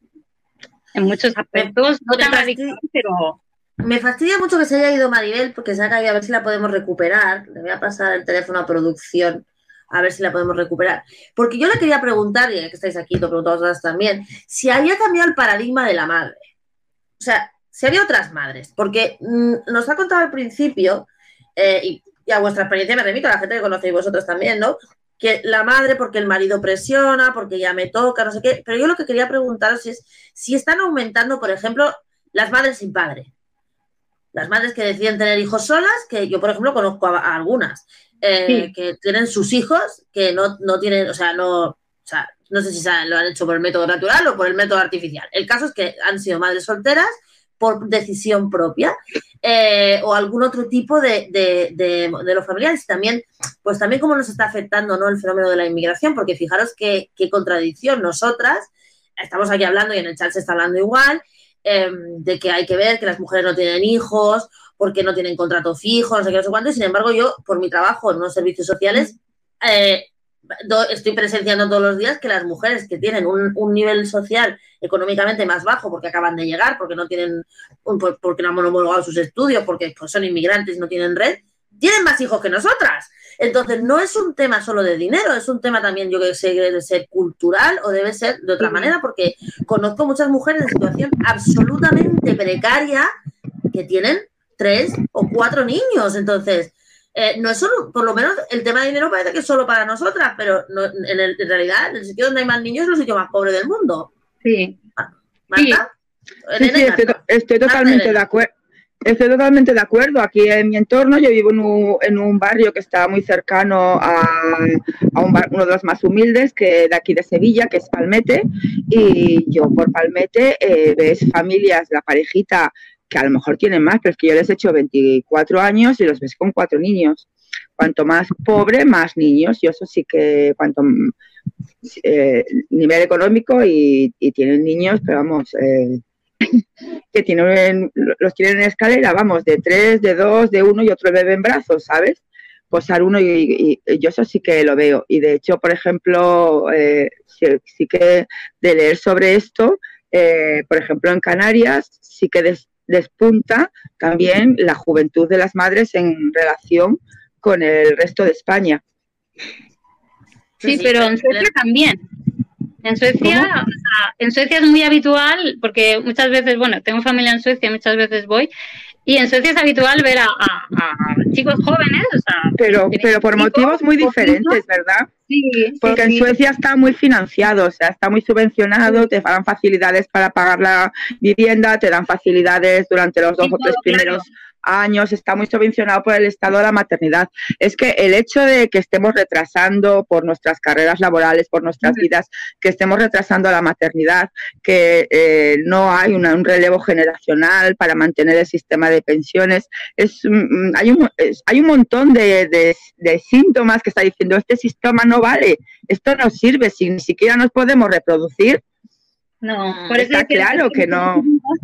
en muchos aspectos, no tan radicales, pero... Me fastidia mucho que se haya ido Maribel, porque se ha caído, a ver si la podemos recuperar. Le voy a pasar el teléfono a producción, a ver si la podemos recuperar. Porque yo le quería preguntar, y ya que estáis aquí, lo preguntamos vosotras también, si había cambiado el paradigma de la madre. O sea, si había otras madres. Porque mmm, nos ha contado al principio, eh, y, y a vuestra experiencia me remito, a la gente que conocéis vosotros también, ¿no? Que la madre porque el marido presiona, porque ya me toca, no sé qué. Pero yo lo que quería preguntaros es si están aumentando, por ejemplo, las madres sin padre. Las madres que deciden tener hijos solas, que yo, por ejemplo, conozco a, a algunas, eh, sí. que tienen sus hijos, que no, no tienen, o sea, no, o sea, no sé si se, lo han hecho por el método natural o por el método artificial. El caso es que han sido madres solteras por decisión propia, eh, o algún otro tipo de, de, de, de los familiares. También, pues también cómo nos está afectando, ¿no?, el fenómeno de la inmigración, porque fijaros qué, qué contradicción. Nosotras estamos aquí hablando y en el chat se está hablando igual, Eh, de que hay que ver que las mujeres no tienen hijos porque no tienen contrato fijo, no sé qué, no sé cuánto, y sin embargo yo, por mi trabajo en unos servicios sociales, eh, do, estoy presenciando todos los días que las mujeres que tienen un, un nivel social económicamente más bajo porque acaban de llegar, porque no tienen, porque no han homologado sus estudios, porque pues, son inmigrantes y no tienen red, tienen más hijos que nosotras. Entonces, no es un tema solo de dinero, es un tema también, yo que sé, debe ser cultural o debe ser de otra manera, porque conozco muchas mujeres en situación absolutamente precaria que tienen tres o cuatro niños. Entonces, eh, no es solo, por lo menos el tema de dinero parece que es solo para nosotras, pero no, en, el, en realidad, el sitio donde hay más niños es el sitio más pobre del mundo. Sí. ¿Marta? Sí, sí, estoy, estoy totalmente de acuerdo. Estoy totalmente de acuerdo. Aquí en mi entorno yo vivo en un, en un barrio que está muy cercano a, a un bar, uno de los más humildes que de aquí de Sevilla, que es Palmete, y yo por Palmete eh, ves familias, la parejita, que a lo mejor tienen más, pero es que yo les he hecho veinticuatro años y los ves con cuatro niños. Cuanto más pobre, más niños. Y eso sí que cuanto eh, nivel económico y, y tienen niños, pero vamos... Eh, que tienen, los tienen en escalera, vamos, de tres, de dos, de uno y otro bebé en brazos, ¿sabes? Posar uno y, y, y yo eso sí que lo veo. Y de hecho, por ejemplo, eh, sí, sí que de leer sobre esto, eh, por ejemplo, en Canarias sí que des, despunta también la juventud de las madres en relación con el resto de España. Sí, pero en Suecia también. En Suecia, o sea, en Suecia es muy habitual, porque muchas veces, bueno, tengo familia en Suecia, muchas veces voy, y en Suecia es habitual ver a, a, a chicos jóvenes, o sea... Pero, pero por motivos muy diferentes, ¿verdad? Sí. Porque sí, en sí. Suecia está muy financiado, o sea, está muy subvencionado, te dan facilidades para pagar la vivienda, te dan facilidades durante los dos sí, o tres primeros... Claro. años, está muy subvencionado por el Estado de la maternidad. Es que el hecho de que estemos retrasando por nuestras carreras laborales, por nuestras vidas, que estemos retrasando la maternidad, que eh, no hay una, un relevo generacional para mantener el sistema de pensiones, es, hay, un, es, hay un montón de, de, de síntomas que está diciendo este sistema no vale, esto no sirve, si ni siquiera nos podemos reproducir. No, por eso está claro que no...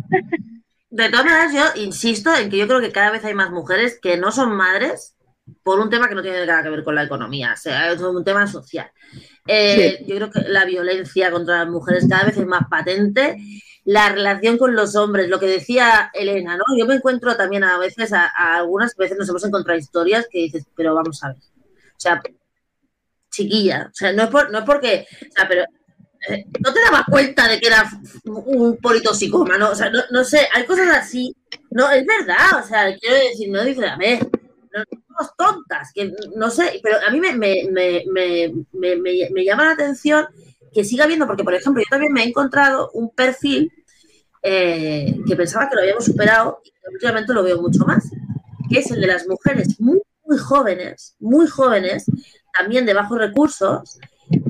De todas maneras, yo insisto en que yo creo que cada vez hay más mujeres que no son madres por un tema que no tiene nada que ver con la economía, o sea, es un tema social. Eh, sí. Yo creo que la violencia contra las mujeres cada vez es más patente, la relación con los hombres, lo que decía Elena, ¿no? Yo me encuentro también a veces, a, a algunas veces nos hemos encontrado historias que dices, pero vamos a ver, o sea, chiquilla, o sea, no es, por, no es porque, o sea, pero... ¿No te dabas cuenta de que era un politoxicómano? O sea, no, no sé, hay cosas así. No, es verdad, o sea, quiero decir, no dice, a ver, no somos tontas, que no sé, pero a mí me, me, me, me, me, me, me llama la atención que siga habiendo, porque, por ejemplo, yo también me he encontrado un perfil eh, que pensaba que lo habíamos superado y que últimamente lo veo mucho más, que es el de las mujeres muy, muy jóvenes, muy jóvenes, también de bajos recursos,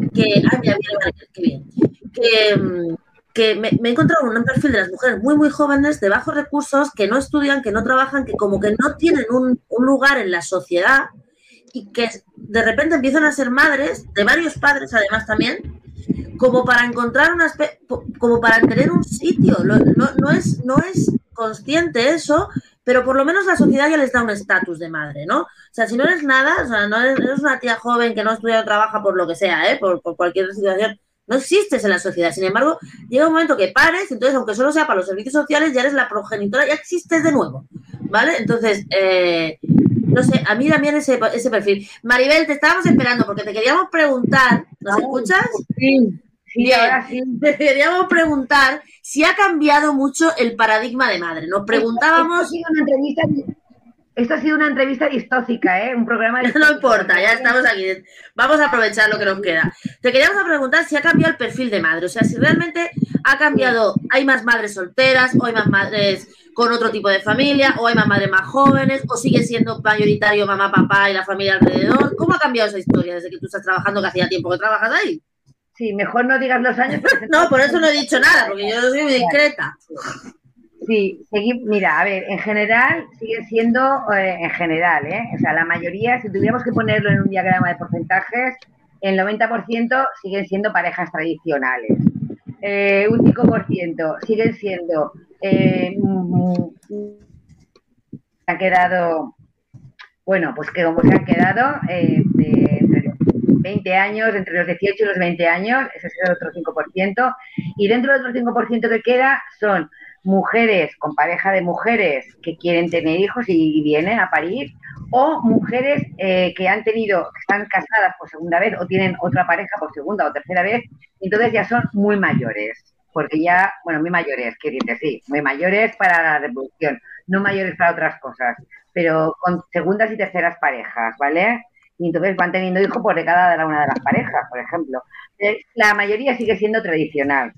que, ay, mira, mira, qué bien, que, que me, me he encontrado un perfil de las mujeres muy, muy jóvenes, de bajos recursos, que no estudian, que no trabajan, que como que no tienen un, un lugar en la sociedad y que de repente empiezan a ser madres, de varios padres además también, como para encontrar una como para tener un sitio. No, no, no, es, no es consciente eso, pero por lo menos la sociedad ya les da un estatus de madre, ¿no? O sea, si no eres nada, o sea, no eres, eres una tía joven que no estudia o trabaja por lo que sea, ¿eh? Por, por cualquier situación, no existes en la sociedad. Sin embargo, llega un momento que pares, entonces, aunque solo sea para los servicios sociales, ya eres la progenitora, ya existes de nuevo, ¿vale? Entonces, eh, no sé, a mí también ese, ese perfil. Maribel, te estábamos esperando porque te queríamos preguntar, ¿nos escuchas? Sí, sí, Bien, ahora sí. Te queríamos preguntar si ha cambiado mucho el paradigma de madre. Nos preguntábamos... Esto ha sido una entrevista, esto ha sido una entrevista distóxica, ¿eh? Un programa distóxico. No importa, ya estamos aquí. Vamos a aprovechar lo que nos queda. Te queríamos preguntar si ha cambiado el perfil de madre. O sea, si realmente ha cambiado, hay más madres solteras, o hay más madres con otro tipo de familia, o hay más madres más jóvenes, o sigue siendo mayoritario mamá, papá y la familia alrededor. ¿Cómo ha cambiado esa historia desde que tú estás trabajando, que hacía tiempo que trabajas ahí? Sí, mejor no digas los años. No, por eso no he dicho nada, porque yo soy muy discreta. Sí, seguí, mira, a ver, en general sigue siendo, eh, en general, ¿eh? O sea, la mayoría, si tuviéramos que ponerlo en un diagrama de porcentajes, el noventa por ciento siguen siendo parejas tradicionales. Eh, un cinco por ciento siguen siendo, eh, han quedado, bueno, pues que como se han quedado, eh, de, entre los veinte años, entre los dieciocho y los veinte años, ese es el otro cinco por ciento, y dentro del otro cinco por ciento que queda son mujeres con pareja de mujeres que quieren tener hijos y vienen a parir, o mujeres eh, que han tenido, que están casadas por segunda vez o tienen otra pareja por segunda o tercera vez, y entonces ya son muy mayores, porque ya, bueno, muy mayores, quiero decir, sí, muy mayores para la reproducción, no mayores para otras cosas, pero con segundas y terceras parejas, ¿vale? Y entonces van teniendo hijos por cada una de las parejas, por ejemplo. La mayoría sigue siendo tradicional.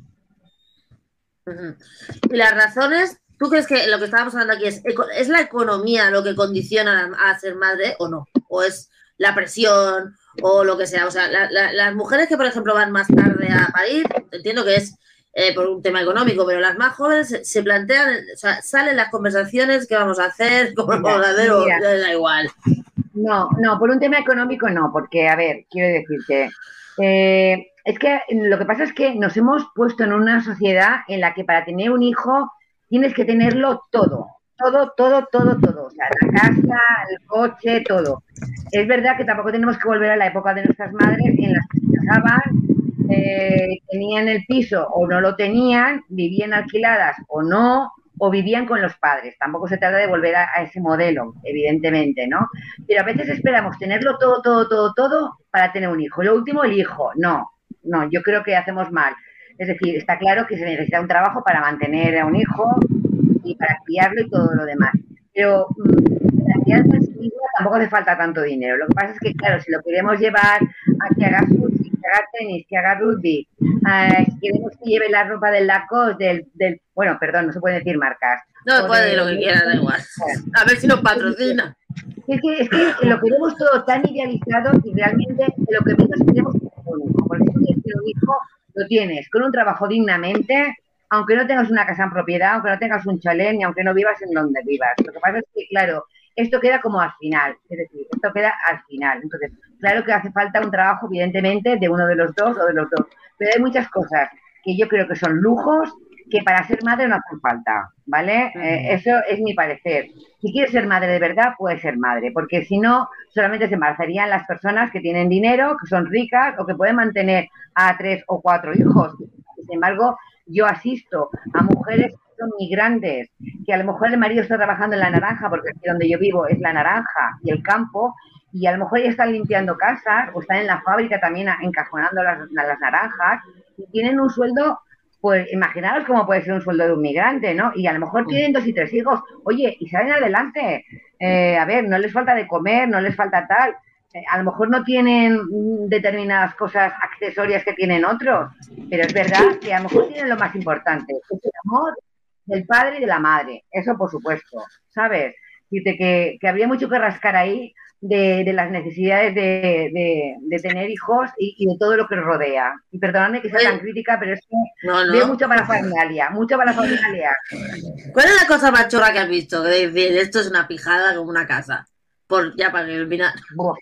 Y las razones, ¿tú crees que lo que estábamos hablando aquí es, es la economía lo que condiciona a ser madre o no? ¿O es la presión o lo que sea? O sea, la, la, las mujeres que, por ejemplo, van más tarde a parir, entiendo que es eh, por un tema económico, pero las más jóvenes se, se plantean, o sea, salen las conversaciones, ¿qué vamos a hacer? ¿Cómo lo vamos a hacer? O da igual. No, no, por un tema económico no, porque, a ver, quiero decirte... Eh, es que lo que pasa es que nos hemos puesto en una sociedad en la que para tener un hijo tienes que tenerlo todo, todo, todo, todo, todo, o sea, la casa, el coche, todo. Es verdad que tampoco tenemos que volver a la época de nuestras madres en las que se casaban, eh, tenían el piso o no lo tenían, vivían alquiladas o no, o vivían con los padres. Tampoco se trata de volver a, a ese modelo, evidentemente, ¿no? Pero a veces esperamos tenerlo todo, todo, todo, todo para tener un hijo. Lo último, el hijo. No, no, yo creo que hacemos mal. Es decir, está claro que se necesita un trabajo para mantener a un hijo y para criarlo y todo lo demás. Pero mmm, la crianza en sí misma tampoco hace falta tanto dinero. Lo que pasa es que, claro, si lo queremos llevar a que haga sushi, que haga tenis, que haga rugby, uh, si queremos que lleve la ropa del Lacoste, del, del... Bueno, perdón, no se puede decir marcas. No se puede decir lo que quiera, da igual. A ver si nos patrocina. Es que, es que lo queremos todo tan idealizado y realmente lo que menos queremos es un hijo. Porque si quieres tener un hijo, lo tienes con un trabajo dignamente, aunque no tengas una casa en propiedad, aunque no tengas un chalet, ni aunque no vivas en donde vivas. Lo que pasa es que, claro, esto queda como al final. Es decir, esto queda al final. Entonces, claro que hace falta un trabajo, evidentemente, de uno de los dos o de los dos. Pero hay muchas cosas que yo creo que son lujos que para ser madre no hacen falta, ¿vale? Uh-huh. Eh, eso es mi parecer. Si quieres ser madre de verdad, puedes ser madre, porque si no, solamente se embarazarían las personas que tienen dinero, que son ricas o que pueden mantener a tres o cuatro hijos. Sin embargo, yo asisto a mujeres que son migrantes, que a lo mejor el marido está trabajando en la naranja, porque aquí donde yo vivo es la naranja y el campo, y a lo mejor ya están limpiando casas o están en la fábrica también encajonando las, las naranjas y tienen un sueldo. Pues imaginaros cómo puede ser un sueldo de un migrante, ¿no? Y a lo mejor tienen dos y tres hijos, oye, y salen adelante. Eh, a ver, no les falta de comer, no les falta tal. Eh, a lo mejor no tienen determinadas cosas accesorias que tienen otros, pero es verdad que a lo mejor tienen lo más importante, es el amor del padre y de la madre. Eso por supuesto, ¿sabes? Dice que, que habría mucho que rascar ahí de, de las necesidades de, de, de tener hijos y, y de todo lo que rodea. Y perdonadme que sea tan crítica, pero es que no, no. veo mucho para la familia, mucho para la familia. ¿Cuál es la cosa más chorra que has visto? Que decir, esto es una pijada como una casa. Por, ya para terminar.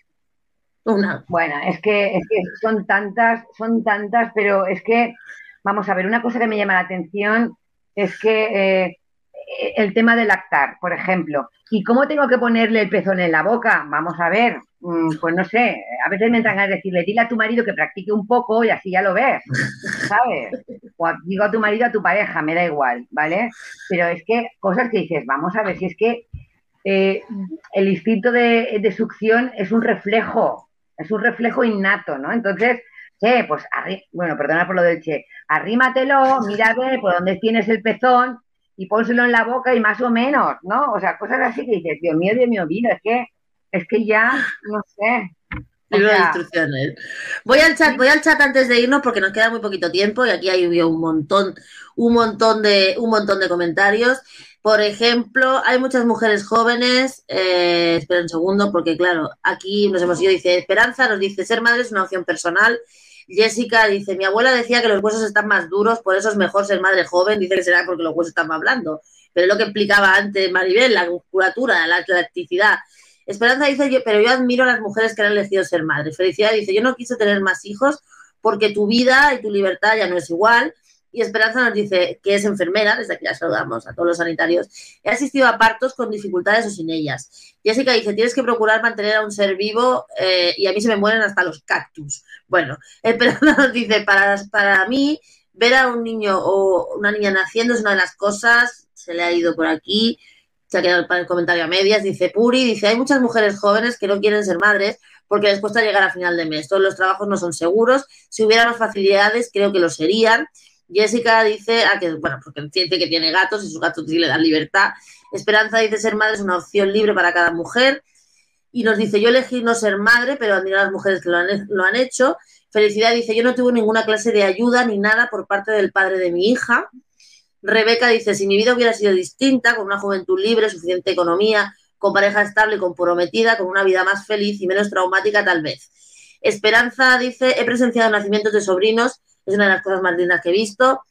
Una. Bueno, es que, es que son tantas, son tantas, pero es que, vamos a ver, una cosa que me llama la atención es que eh, el tema de lactar, por ejemplo. ¿Y cómo tengo que ponerle el pezón en la boca? Vamos a ver, pues no sé, a veces me entran a decirle, dile a tu marido que practique un poco y así ya lo ves, ¿sabes? O digo a tu marido, a tu pareja, me da igual, ¿vale? Pero es que cosas que dices, vamos a ver, si es que eh, el instinto de, de succión es un reflejo, es un reflejo innato, ¿no? Entonces, che, pues, bueno, perdona por lo del che, arrímatelo, mira a ver por dónde tienes el pezón, y pónselo en la boca y más o menos, ¿no? O sea, cosas así que dices, Dios mío, Dios mío, vida, es que, es que ya, no sé. Libro de instrucciones. Voy al chat, voy al chat antes de irnos porque nos queda muy poquito tiempo y aquí hay un montón, un montón de, un montón de comentarios. Por ejemplo, hay muchas mujeres jóvenes, eh, espera un segundo porque claro, aquí nos hemos ido, dice Esperanza, nos dice ser madre es una opción personal. Jessica dice, mi abuela decía que los huesos están más duros, por eso es mejor ser madre joven, dice que será porque los huesos están más blandos, pero es lo que explicaba antes Maribel, la musculatura, la elasticidad. Esperanza dice, yo, pero yo admiro a las mujeres que han elegido ser madres. Felicidad dice, yo no quise tener más hijos porque tu vida y tu libertad ya no es igual. Y Esperanza nos dice que es enfermera, desde aquí la saludamos a todos los sanitarios. He asistido a partos con dificultades o sin ellas. Jessica dice, tienes que procurar mantener a un ser vivo eh, y a mí se me mueren hasta los cactus. Bueno, Esperanza nos dice, para, para mí, ver a un niño o una niña naciendo es una de las cosas, se le ha ido por aquí, se ha quedado el comentario a medias, dice Puri, dice, hay muchas mujeres jóvenes que no quieren ser madres porque les cuesta llegar a final de mes. Todos los trabajos no son seguros. Si hubiera más facilidades, creo que lo serían. Jessica dice, ah, que, bueno, porque siente que tiene gatos y sus gatos sí le dan libertad. Esperanza dice, ser madre es una opción libre para cada mujer. Y nos dice, yo elegí no ser madre, pero admiro a las mujeres que lo han, lo han hecho. Felicidad dice, yo no tuve ninguna clase de ayuda ni nada por parte del padre de mi hija. Rebeca dice, si mi vida hubiera sido distinta, con una juventud libre, suficiente economía, con pareja estable y comprometida, con una vida más feliz y menos traumática tal vez. Esperanza dice, he presenciado nacimientos de sobrinos, es una de las cosas más lindas que he visto.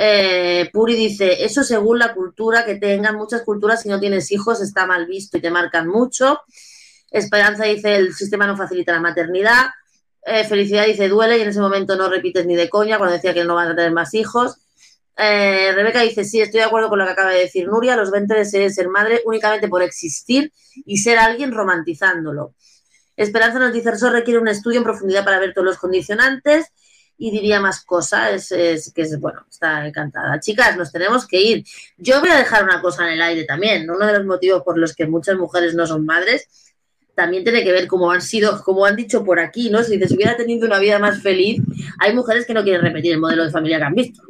Eh, Puri dice, eso según la cultura que tengan, muchas culturas si no tienes hijos está mal visto y te marcan mucho. Esperanza dice, el sistema no facilita la maternidad. Eh, Felicidad dice, duele y en ese momento no repites ni de coña cuando decía que no van a tener más hijos. Eh, Rebeca dice, sí, estoy de acuerdo con lo que acaba de decir Nuria, los veinte desean ser madre únicamente por existir y ser alguien romantizándolo. Esperanza nos dice, eso requiere un estudio en profundidad para ver todos los condicionantes y diría más cosas, es, es, que es, bueno, está encantada. Chicas, nos tenemos que ir. Yo voy a dejar una cosa en el aire también, uno de los motivos por los que muchas mujeres no son madres también tiene que ver como han sido, como han dicho por aquí, ¿no? Si se hubiera tenido una vida más feliz, hay mujeres que no quieren repetir el modelo de familia que han visto,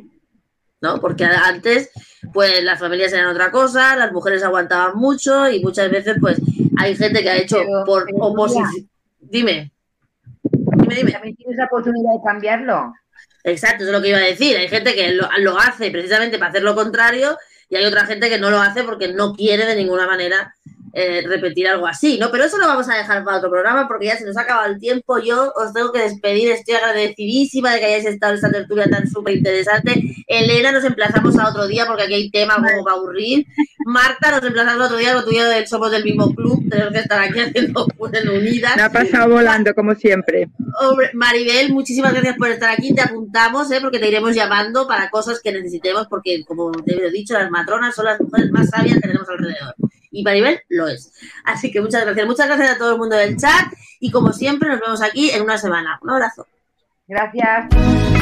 ¿no? Porque antes, pues las familias eran otra cosa, las mujeres aguantaban mucho y muchas veces, pues, hay gente que ha hecho pero, por oposición. Dime. Dime, dime. También tienes la oportunidad de cambiarlo. Exacto, eso es lo que iba a decir. Hay gente que lo, lo hace precisamente para hacer lo contrario y hay otra gente que no lo hace porque no quiere de ninguna manera eh, repetir algo así, ¿no? Pero eso lo vamos a dejar para otro programa porque ya se nos ha acabado el tiempo. Yo os tengo que despedir. Estoy agradecidísima de que hayáis estado en esta tertulia tan súper interesante. Elena, nos emplazamos a otro día porque aquí hay tema como para aburrir. Marta, nos emplazamos a otro día porque tú y yo somos del mismo club. Tenemos que estar aquí haciendo unidas. Me ha pasado volando, como siempre. Hombre, Maribel, muchísimas gracias por estar aquí. Te apuntamos, ¿eh? Porque te iremos llamando para cosas que necesitemos porque, como te he dicho, las matronas son las mujeres más sabias que tenemos alrededor. Y Maribel lo es. Así que muchas gracias. Muchas gracias a todo el mundo del chat y como siempre nos vemos aquí en una semana. Un abrazo. Gracias.